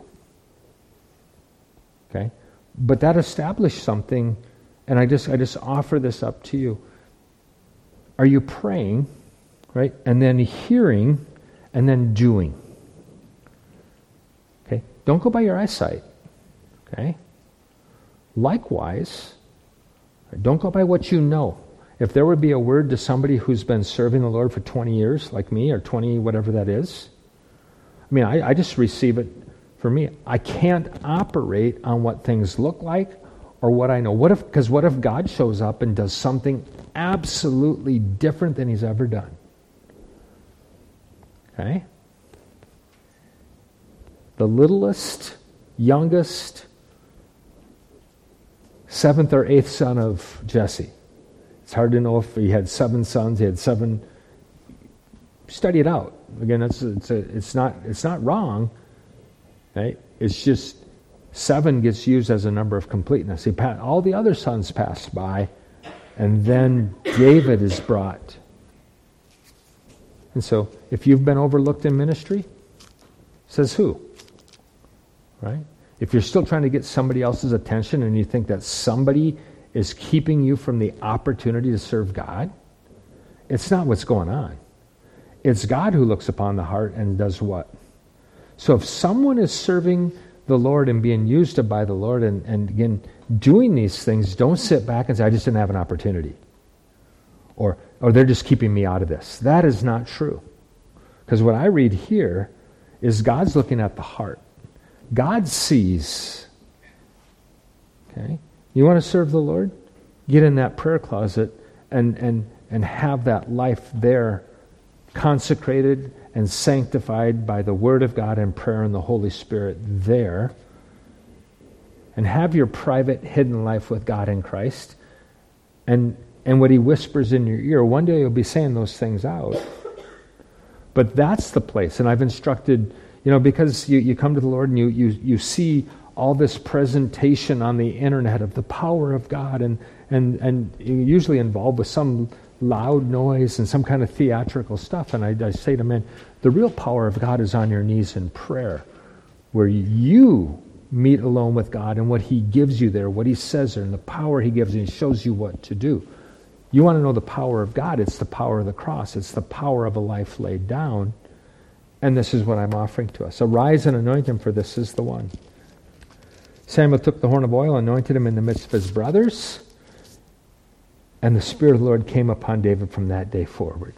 Okay? But that established something, and I just offer this up to you. Are you praying, right? And then hearing, and then doing. Okay? Don't go by your eyesight. Okay? Likewise, don't go by what you know. If there would be a word to somebody who's been serving the Lord for 20 years, like me, or 20, whatever that is, I mean, I just receive it for me. I can't operate on what things look like or what I know. Because what if God shows up and does something absolutely different than he's ever done? Okay? The littlest, youngest, 7th or 8th son of Jesse. It's hard to know if he had 7 sons. He had 7. Study it out. Again, it's not wrong. Right? It's just 7 gets used as a number of completeness. All the other sons passed by, and then David is brought. And so, if you've been overlooked in ministry, says who? Right? If you're still trying to get somebody else's attention and you think that somebody is keeping you from the opportunity to serve God, it's not what's going on. It's God who looks upon the heart and does what? So if someone is serving the Lord and being used by the Lord and again, doing these things, don't sit back and say, I just didn't have an opportunity. Or they're just keeping me out of this. That is not true. Because what I read here is God's looking at the heart. God sees. Okay? You want to serve the Lord? Get in that prayer closet and have that life there consecrated and sanctified by the Word of God and prayer and the Holy Spirit there. And have your private hidden life with God in Christ. And what he whispers in your ear, one day you'll be saying those things out. But that's the place. And I've instructed, because you come to the Lord and you see all this presentation on the internet of the power of God, and you're usually involved with some loud noise and some kind of theatrical stuff. And I say to men, the real power of God is on your knees in prayer, where you meet alone with God and what he gives you there, what he says there, and the power he gives you, and shows you what to do. You want to know the power of God, it's the power of the cross. It's the power of a life laid down. And this is what I'm offering to us. Arise and anoint him, for this is the one. Samuel took the horn of oil, anointed him in the midst of his brothers, and the Spirit of the Lord came upon David from that day forward.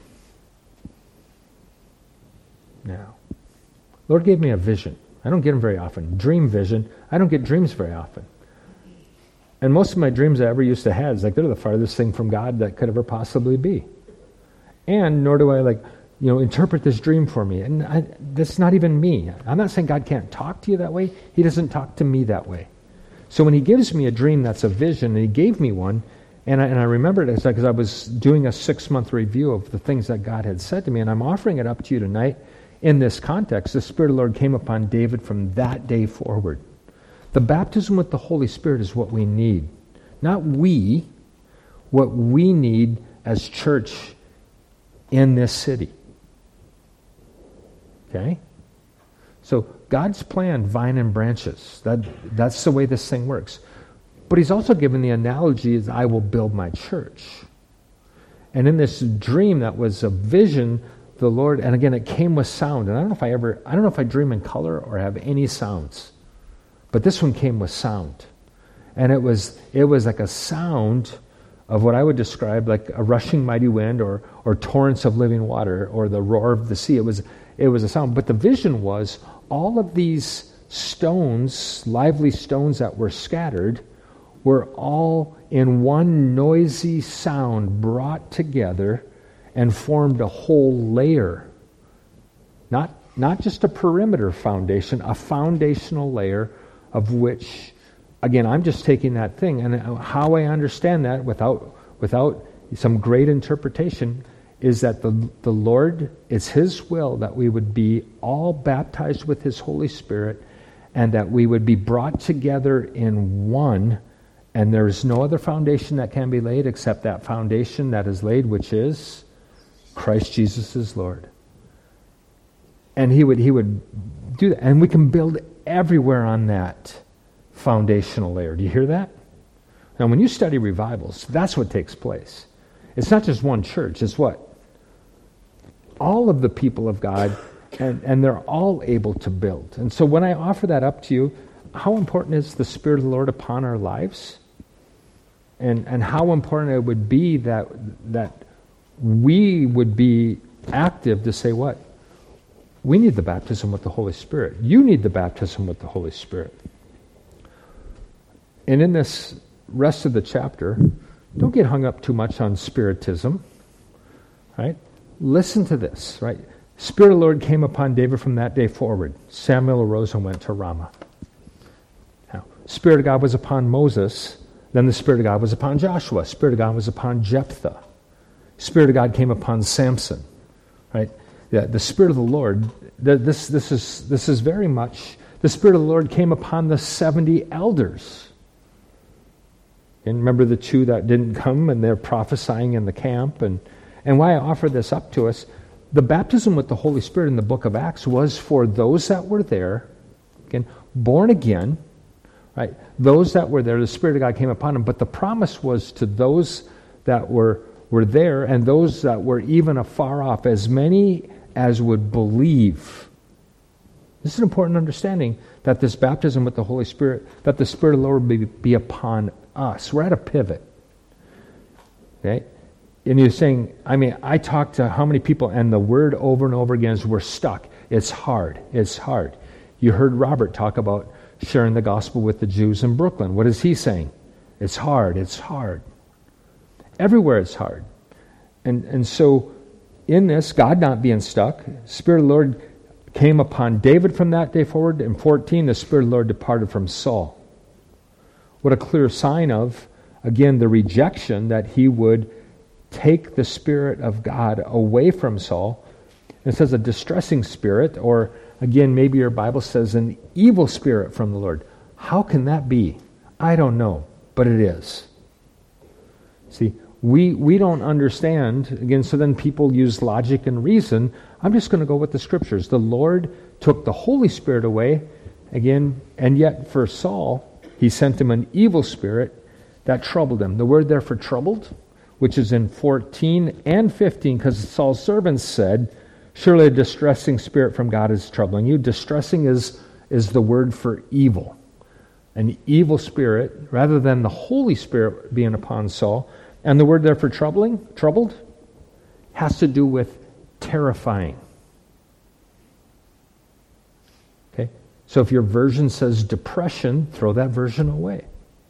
Now, Lord gave me a vision. I don't get them very often. Dream vision. I don't get dreams very often. And most of my dreams I ever used to have, is like they're the farthest thing from God that could ever possibly be. And nor do I interpret this dream for me. And that's not even me. I'm not saying God can't talk to you that way. He doesn't talk to me that way. So when he gives me a dream that's a vision, and he gave me one, and I remembered it because I was doing a 6-month review of the things that God had said to me, and I'm offering it up to you tonight in this context. The Spirit of the Lord came upon David from that day forward. The baptism with the Holy Spirit is what we need. Not we, what we need as church in this city. Okay? So God's plan, vine and branches. That's the way this thing works. But he's also given the analogy is I will build my church. And in this dream that was a vision, the Lord, and again, it came with sound. And I don't know if I dream in color or have any sounds, but this one came with sound, and it was like a sound of what I would describe like a rushing mighty wind, or torrents of living water, or the roar of the sea. It was a sound, but the vision was all of these stones, lively stones that were scattered, were all in one noisy sound brought together and formed a whole layer. Not just a perimeter foundation, a foundational layer of which, again, I'm just taking that thing, and how I understand that without some great interpretation is that the Lord, it's His will that we would be all baptized with His Holy Spirit, and that we would be brought together in one, and there is no other foundation that can be laid except that foundation that is laid, which is Christ Jesus is Lord. And He would do that, and we can build everywhere on that foundational layer. Do you hear that? Now, when you study revivals, that's what takes place. It's not just one church. It's what? All of the people of God, and they're all able to build. And so when I offer that up to you, how important is the Spirit of the Lord upon our lives? And how important it would be that we would be active to say what? We need the baptism with the Holy Spirit. You need the baptism with the Holy Spirit. And in this rest of the chapter, don't get hung up too much on spiritism, right? Listen to this, right? Spirit of the Lord came upon David from that day forward. Samuel arose and went to Ramah. Now, Spirit of God was upon Moses. Then the Spirit of God was upon Joshua. Spirit of God was upon Jephthah. Spirit of God came upon Samson, right? Yeah, the Spirit of the Lord, this is very much, the Spirit of the Lord came upon the 70 elders. And remember the two that didn't come, and they're prophesying in the camp. And why I offer this up to us, the baptism with the Holy Spirit in the book of Acts was for those that were there, again, born again, right? Those that were there, the Spirit of God came upon them. But the promise was to those that were there, and those that were even afar off, as many as would believe. This is an important understanding, that this baptism with the Holy Spirit, that the Spirit of the Lord would be upon us. We're at a pivot. Okay? And you're saying, I talk to how many people, and the word over and over again is we're stuck. It's hard. It's hard. You heard Robert talk about sharing the gospel with the Jews in Brooklyn. What is he saying? It's hard. It's hard. Everywhere it's hard. And so in this, God not being stuck, Spirit of the Lord came upon David from that day forward. In 14, the Spirit of the Lord departed from Saul. What a clear sign of, again, the rejection that he would take the Spirit of God away from Saul. It says a distressing spirit, or again, maybe your Bible says an evil spirit from the Lord. How can that be? I don't know, but it is. See, we don't understand, again, so then people use logic and reason. I'm just going to go with the Scriptures. The Lord took the Holy Spirit away, again, and yet for Saul, He sent him an evil spirit that troubled him. The word there for troubled, which is in 14 and 15, because Saul's servants said, surely a distressing spirit from God is troubling you. Distressing is the word for evil. An evil spirit, rather than the Holy Spirit being upon Saul. And the word there for troubled, has to do with terrifying. Okay? So if your version says depression, throw that version away.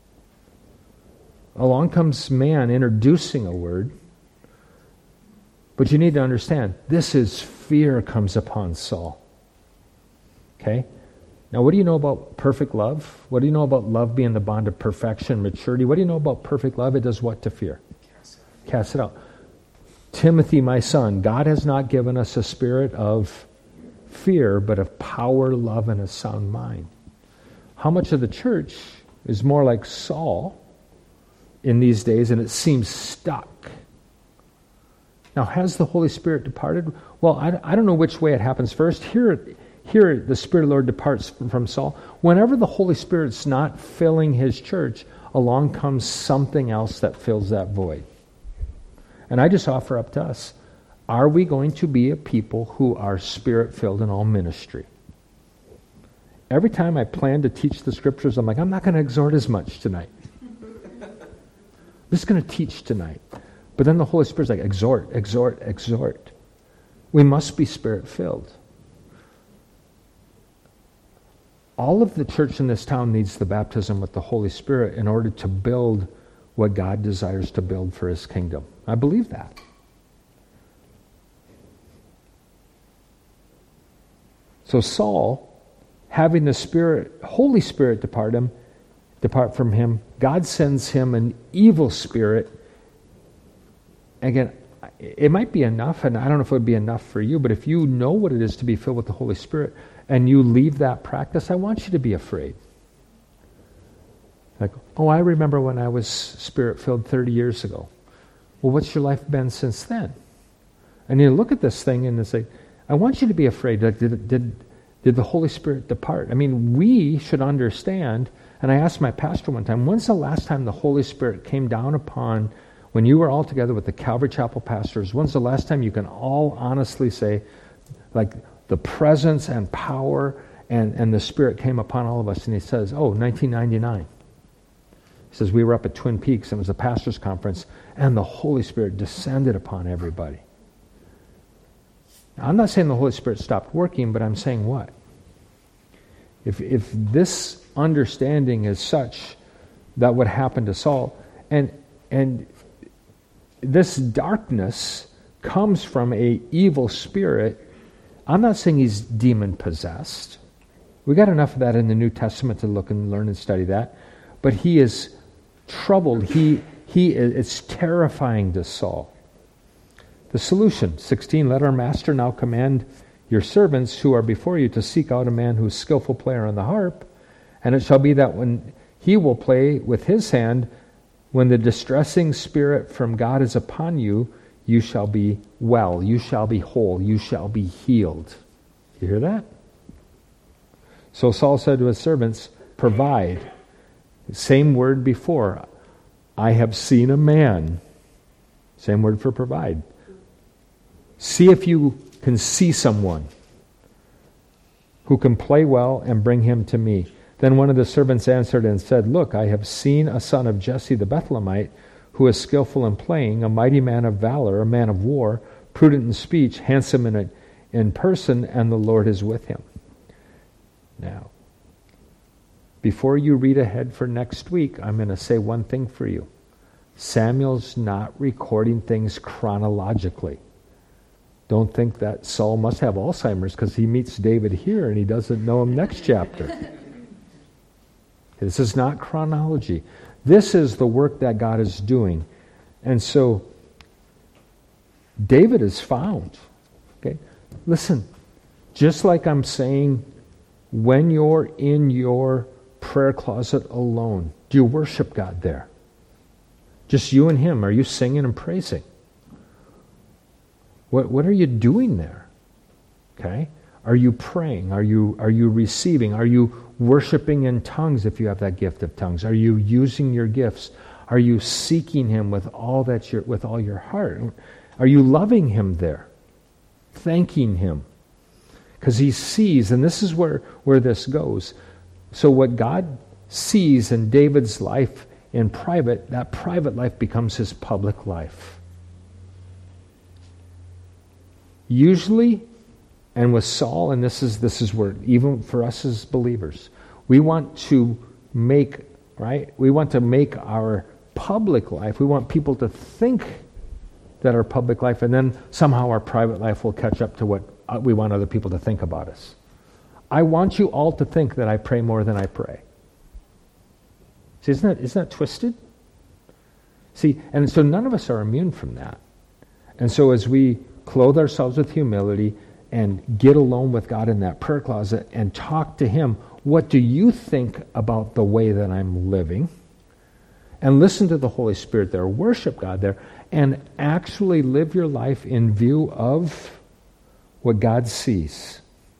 Along comes man introducing a word. But you need to understand, this is fear comes upon Saul. Okay? Now, what do you know about perfect love? What do you know about love being the bond of perfection, maturity? What do you know about perfect love? It does what to fear? Cast it out. Timothy, my son, God has not given us a spirit of fear, but of power, love, and a sound mind. How much of the church is more like Saul in these days, and it seems stuck? Now, has the Holy Spirit departed? Well, I don't know which way it happens first. Here, the Spirit of the Lord departs from Saul. Whenever the Holy Spirit's not filling His church, along comes something else that fills that void. And I just offer up to us, Are we going to be a people who are Spirit-filled in all ministry? Every time I plan to teach the Scriptures, I'm like, I'm not going to exhort as much tonight. I'm just going to teach tonight. But then the Holy Spirit's like, exhort, exhort, exhort. We must be Spirit-filled. All of the church in this town needs the baptism with the Holy Spirit in order to build what God desires to build for His kingdom. I believe that. So Saul, having the Holy Spirit depart from him, God sends him an evil spirit. Again, it might be enough, and I don't know if it would be enough for you, but if you know what it is to be filled with the Holy Spirit and you leave that practice, I want you to be afraid. Like, oh, I remember when I was Spirit-filled 30 years ago. Well, what's your life been since then? And you look at this thing and say, I want you to be afraid. Like, did the Holy Spirit depart? I mean, we should understand, and I asked my pastor one time, when's the last time the Holy Spirit came down upon, when you were all together with the Calvary Chapel pastors, when's the last time you can all honestly say, like, the presence and power and the Spirit came upon all of us? And he says, 1999. He says, we were up at Twin Peaks, and it was a pastor's conference, and the Holy Spirit descended upon everybody. Now, I'm not saying the Holy Spirit stopped working, but I'm saying what? If this understanding is such that what happened to Saul, and this darkness comes from a evil spirit, I'm not saying he's demon-possessed. We got enough of that in the New Testament to look and learn and study that. But he is troubled. It's terrifying to Saul. The solution, 16, let our master now command your servants who are before you to seek out a man who is skillful player on the harp, and it shall be that when he will play with his hand, when the distressing spirit from God is upon you, you shall be well, you shall be whole, you shall be healed. You hear that? So Saul said to his servants, provide. Same word before. I have seen a man. Same word for provide. See if you can see someone who can play well and bring him to me. Then one of the servants answered and said, look, I have seen a son of Jesse the Bethlehemite who is skillful in playing, a mighty man of valor, a man of war, prudent in speech, handsome in person, and the Lord is with him. Now, before you read ahead for next week, I'm going to say one thing for you. Samuel's not recording things chronologically. Don't think that Saul must have Alzheimer's because he meets David here and he doesn't know him next chapter. This is not chronology. This is the work that God is doing. And so, David is found. Okay? Listen, just like I'm saying, when you're in your prayer closet alone, do you worship God there? Just you and Him. Are you singing and praising? What are you doing there? Okay? Are you praying? Are you receiving? Are you worshiping in tongues if you have that gift of tongues? Are you using your gifts? Are you seeking Him with all your heart? Are you loving Him there? Thanking Him? Because He sees, and this is where this goes. So what God sees in David's life in private, that private life becomes his public life. Usually, and with Saul, and this is where, even for us as believers, we want to make our public life, we want people to think that our public life, and then somehow our private life will catch up to what we want other people to think about us. I want you all to think that I pray more than I pray. See, isn't that twisted? See, and so none of us are immune from that. And so as we clothe ourselves with humility and get alone with God in that prayer closet and talk to Him, what do you think about the way that I'm living? And listen to the Holy Spirit there, worship God there, and actually live your life in view of what God sees.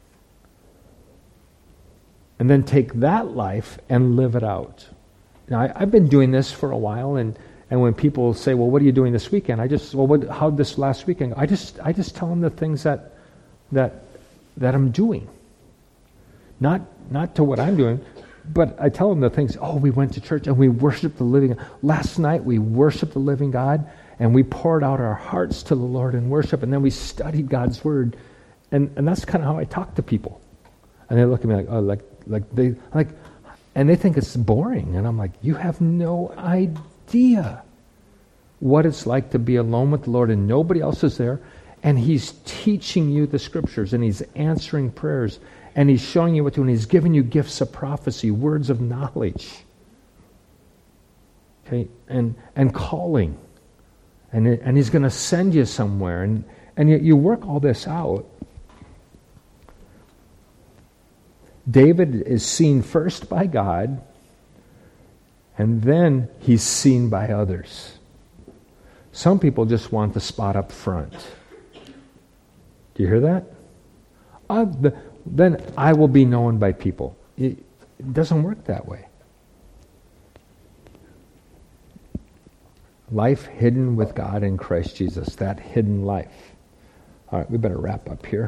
And then take that life and live it out. Now, I've been doing this for a while, and And when people say, well, what are you doing this weekend? How this last weekend? I just tell them the things that I'm doing. Not to what I'm doing, but I tell them the things, we went to church and we worshiped the living God. Last night we worshiped the living God and we poured out our hearts to the Lord in worship, and then we studied God's Word. And that's kind of how I talk to people. And they look at me like, and they think it's boring. And I'm like, you have no idea what it's like to be alone with the Lord and nobody else is there, and He's teaching you the Scriptures, and He's answering prayers, and He's showing you what to do, and He's giving you gifts of prophecy, words of knowledge, okay, and calling, and He's going to send you somewhere, and you work all this out. David is seen first by God, and then he's seen by others. Some people just want the spot up front. Do you hear that? Then I will be known by people. It doesn't work that way. Life hidden with God in Christ Jesus, that hidden life. All right, we better wrap up here.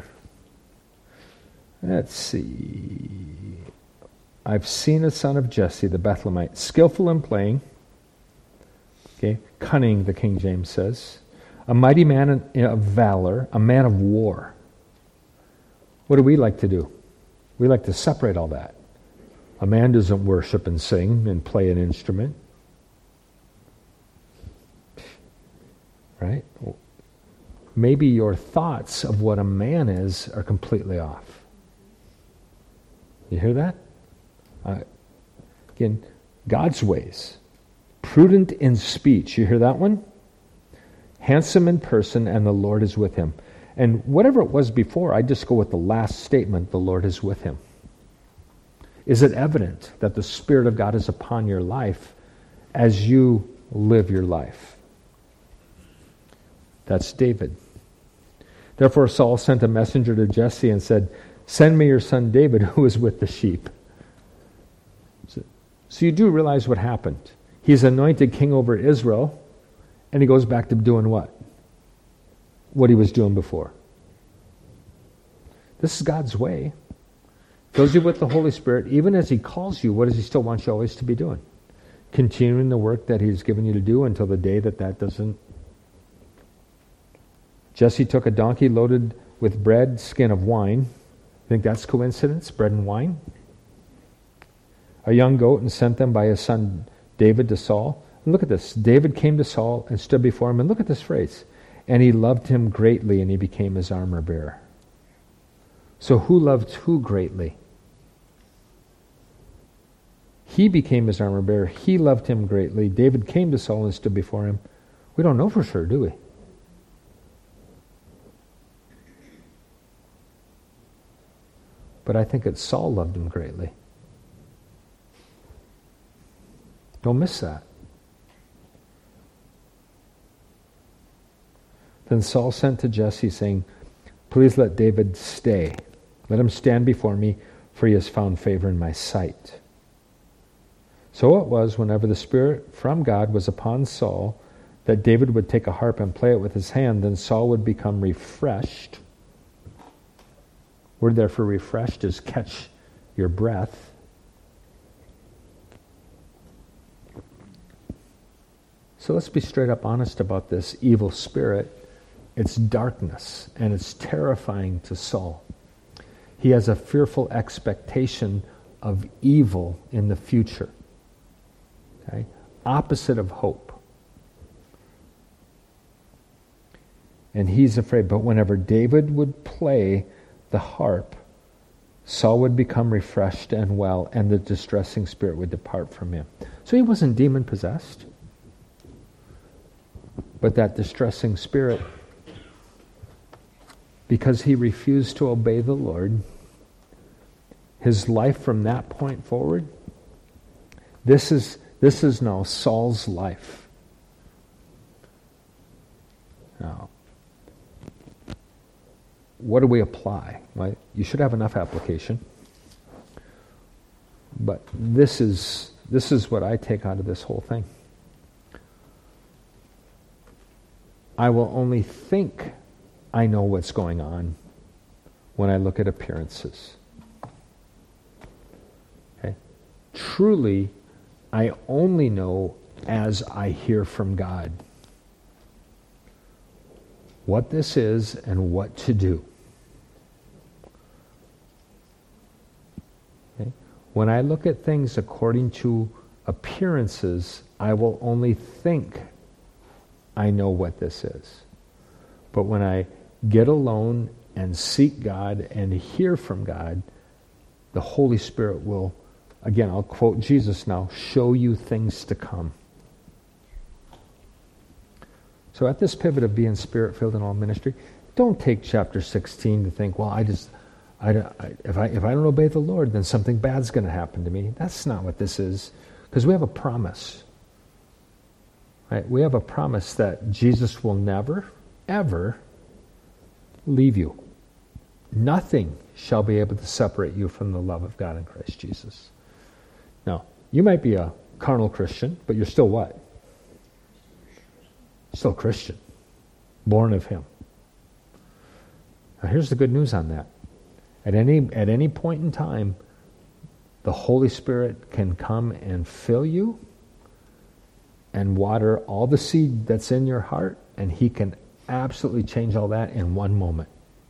Let's see. I've seen a son of Jesse, the Bethlehemite, skillful in playing. Okay, cunning, the King James says. A mighty man of valor, a man of war. What do we like to do? We like to separate all that. A man doesn't worship and sing and play an instrument. Right? Maybe your thoughts of what a man is are completely off. You hear that? Again, God's ways. Prudent in speech. You hear that one? Handsome in person, and the Lord is with him. And whatever it was before, I just go with the last statement, the Lord is with him. Is it evident that the Spirit of God is upon your life as you live your life? That's David. Therefore Saul sent a messenger to Jesse and said, "Send me your son David, who is with the sheep." So you do realize what happened. He's anointed king over Israel, and he goes back to doing what? What he was doing before. This is God's way. Fills you with the Holy Spirit. Even as he calls you, what does he still want you always to be doing? Continuing the work that he's given you to do until the day that doesn't. Jesse took a donkey loaded with bread, skin of wine. Think that's coincidence? Bread and wine? A young goat, and sent them by his son David to Saul. And look at this. David came to Saul and stood before him. And look at this phrase. And he loved him greatly, and he became his armor bearer. So who loved who greatly? He became his armor bearer. He loved him greatly. David came to Saul and stood before him. We don't know for sure, do we? But I think that Saul loved him greatly. Don't miss that. Then Saul sent to Jesse, saying, "Please let David stay. Let him stand before me, for he has found favor in my sight." So it was, whenever the Spirit from God was upon Saul, that David would take a harp and play it with his hand. Then Saul would become refreshed. Word there for refreshed is catch your breath. So let's be straight up honest about this evil spirit. It's darkness, and it's terrifying to Saul. He has a fearful expectation of evil in the future. Okay? Opposite of hope. And he's afraid. But whenever David would play the harp, Saul would become refreshed and well, and the distressing spirit would depart from him. So he wasn't demon-possessed. But that distressing spirit, because he refused to obey the Lord, his life from that point forward, this is now Saul's life. Now, what do we apply? Right? You should have enough application. But this is what I take out of this whole thing. I will only think I know what's going on when I look at appearances. Okay? Truly, I only know as I hear from God what this is and what to do. Okay? When I look at things according to appearances, I will only think I know what this is. But when I get alone and seek God and hear from God, the Holy Spirit will, again, I'll quote Jesus now, show you things to come. So at this pivot of being Spirit-filled in all ministry, don't take chapter 16 to think, well, if I don't obey the Lord, then something bad's going to happen to me. That's not what this is. Because we have a promise. Right? We have a promise that Jesus will never, ever leave you. Nothing shall be able to separate you from the love of God in Christ Jesus. Now, you might be a carnal Christian, but you're still what? Still Christian. Born of Him. Now here's the good news on that. At any point in time, the Holy Spirit can come and fill you and water all the seed that's in your heart, and He can absolutely change all that in one moment.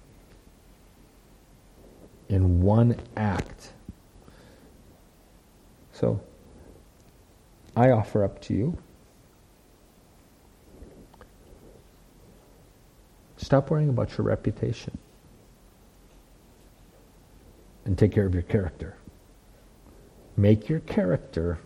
In one act. So, I offer up to you, stop worrying about your reputation and take care of your character. Make your character,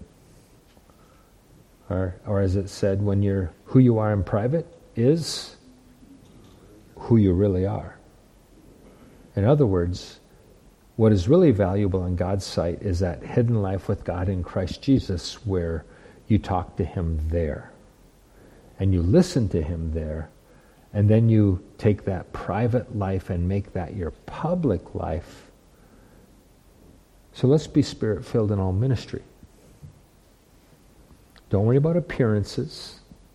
or as it said, when you're who you are in private is who you really are. In other words, what is really valuable in God's sight is that hidden life with God in Christ Jesus, where you talk to Him there and you listen to Him there, and then you take that private life and make that your public life. So let's be Spirit-filled in all ministry. Don't worry about appearances.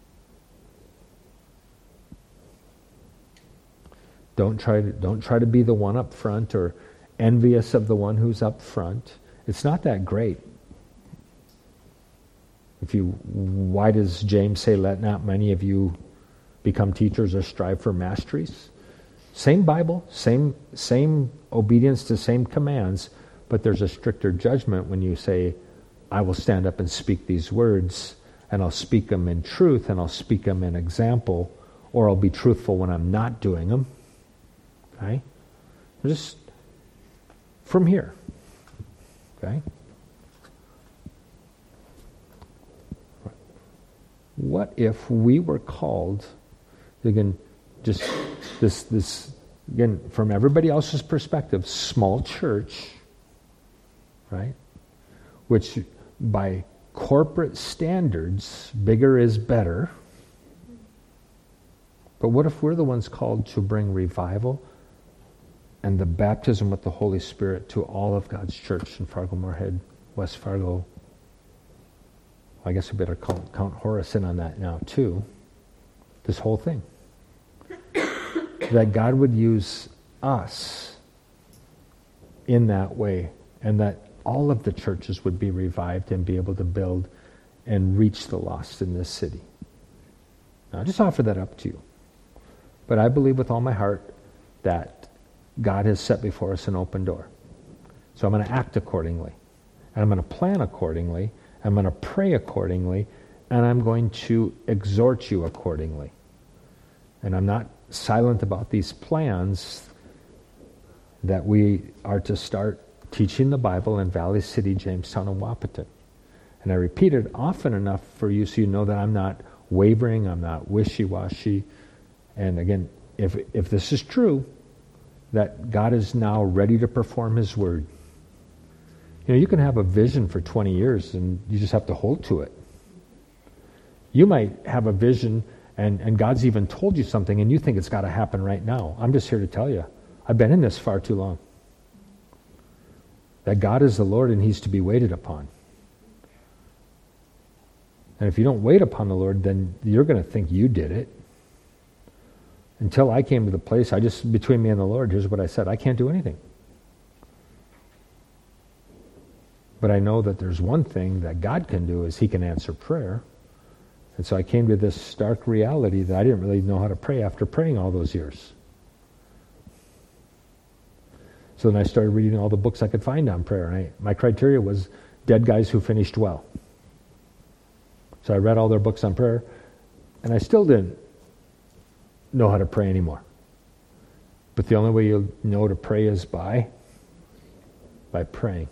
Don't try to be the one up front or envious of the one who's up front. It's not that great. Why does James say, "Let not many of you become teachers or strive for masteries"? Same Bible, same obedience to same commands, but there's a stricter judgment when you say, "I will stand up and speak these words, and I'll speak them in truth, and I'll speak them in example, or I'll be truthful when I'm not doing them." Okay? Just from here. Okay? What if we were called, again, just this again, from everybody else's perspective, small church, right? Which by corporate standards, bigger is better. But what if we're the ones called to bring revival and the baptism with the Holy Spirit to all of God's church in Fargo-Moorhead, West Fargo? I guess we better count Horace in on that now too. This whole thing. That God would use us in that way, and that all of the churches would be revived and be able to build and reach the lost in this city. Now, I just offer that up to you. But I believe with all my heart that God has set before us an open door. So I'm going to act accordingly. And I'm going to plan accordingly. I'm going to pray accordingly. And I'm going to exhort you accordingly. And I'm not silent about these plans that we are to start teaching the Bible in Valley City, Jamestown, and Wahpeton. And I repeat it often enough for you so you know that I'm not wavering, I'm not wishy-washy. And again, if this is true, that God is now ready to perform His word. You know, you can have a vision for 20 years and you just have to hold to it. You might have a vision and God's even told you something and you think it's got to happen right now. I'm just here to tell you, I've been in this far too long. That God is the Lord and He's to be waited upon. And if you don't wait upon the Lord, then you're going to think you did it. Until I came to the place, between me and the Lord, here's what I said: I can't do anything. But I know that there's one thing that God can do, is He can answer prayer. And so I came to this stark reality that I didn't really know how to pray after praying all those years. So then I started reading all the books I could find on prayer. And my criteria was dead guys who finished well. So I read all their books on prayer, and I still didn't know how to pray anymore. But the only way you'll know to pray is by praying.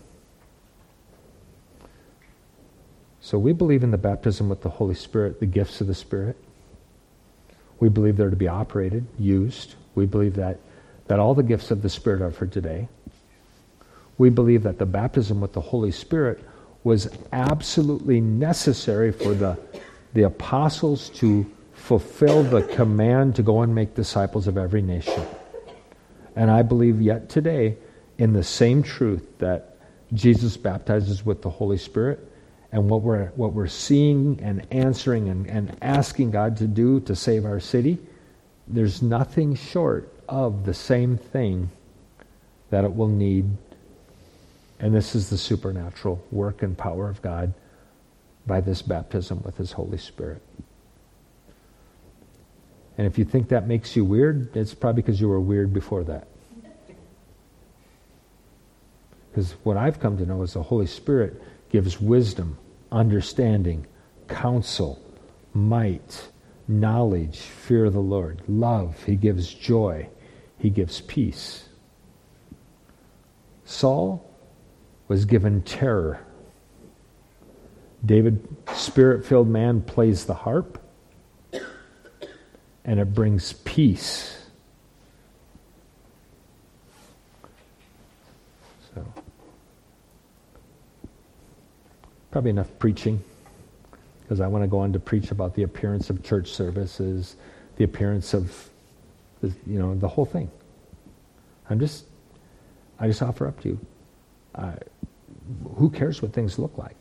So we believe in the baptism with the Holy Spirit, the gifts of the Spirit. We believe they're to be operated, used. We believe that all the gifts of the Spirit are for today. We believe that the baptism with the Holy Spirit was absolutely necessary for the apostles to fulfill the command to go and make disciples of every nation. And I believe yet today in the same truth that Jesus baptizes with the Holy Spirit, and what we're seeing and answering and asking God to do to save our city, there's nothing short of the same thing that it will need. And this is the supernatural work and power of God by this baptism with His Holy Spirit. And if you think that makes you weird, it's probably because you were weird before that. Because what I've come to know is the Holy Spirit gives wisdom, understanding, counsel, might, knowledge, fear of the Lord, love. He gives joy. He gives peace. Saul was given terror. David, Spirit-filled man, plays the harp, and it brings peace. So, probably enough preaching, because I want to go on to preach about the appearance of church services, the appearance of, the whole thing. I just offer up to you. Who cares what things look like?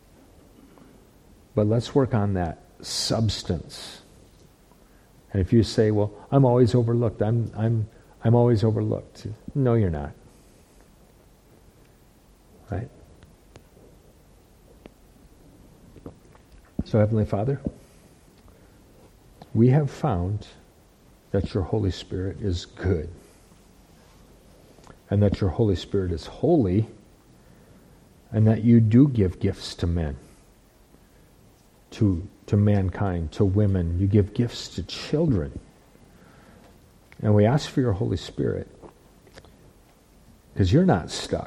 But let's work on that substance. And if you say, "Well, I'm always overlooked. I'm always overlooked." No, you're not. Right? So, Heavenly Father, we have found that your Holy Spirit is good, and that your Holy Spirit is holy, and that you do give gifts to men, to mankind, to women. You give gifts to children. And we ask for your Holy Spirit, because you're not stuck.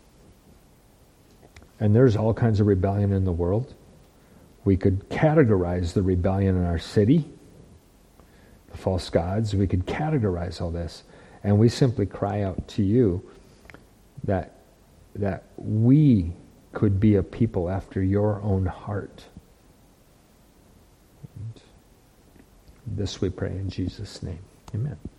And there's all kinds of rebellion in the world. We could categorize the rebellion in our city, the false gods. We could categorize all this. And we simply cry out to you that we could be a people after your own heart. And this we pray in Jesus' name. Amen.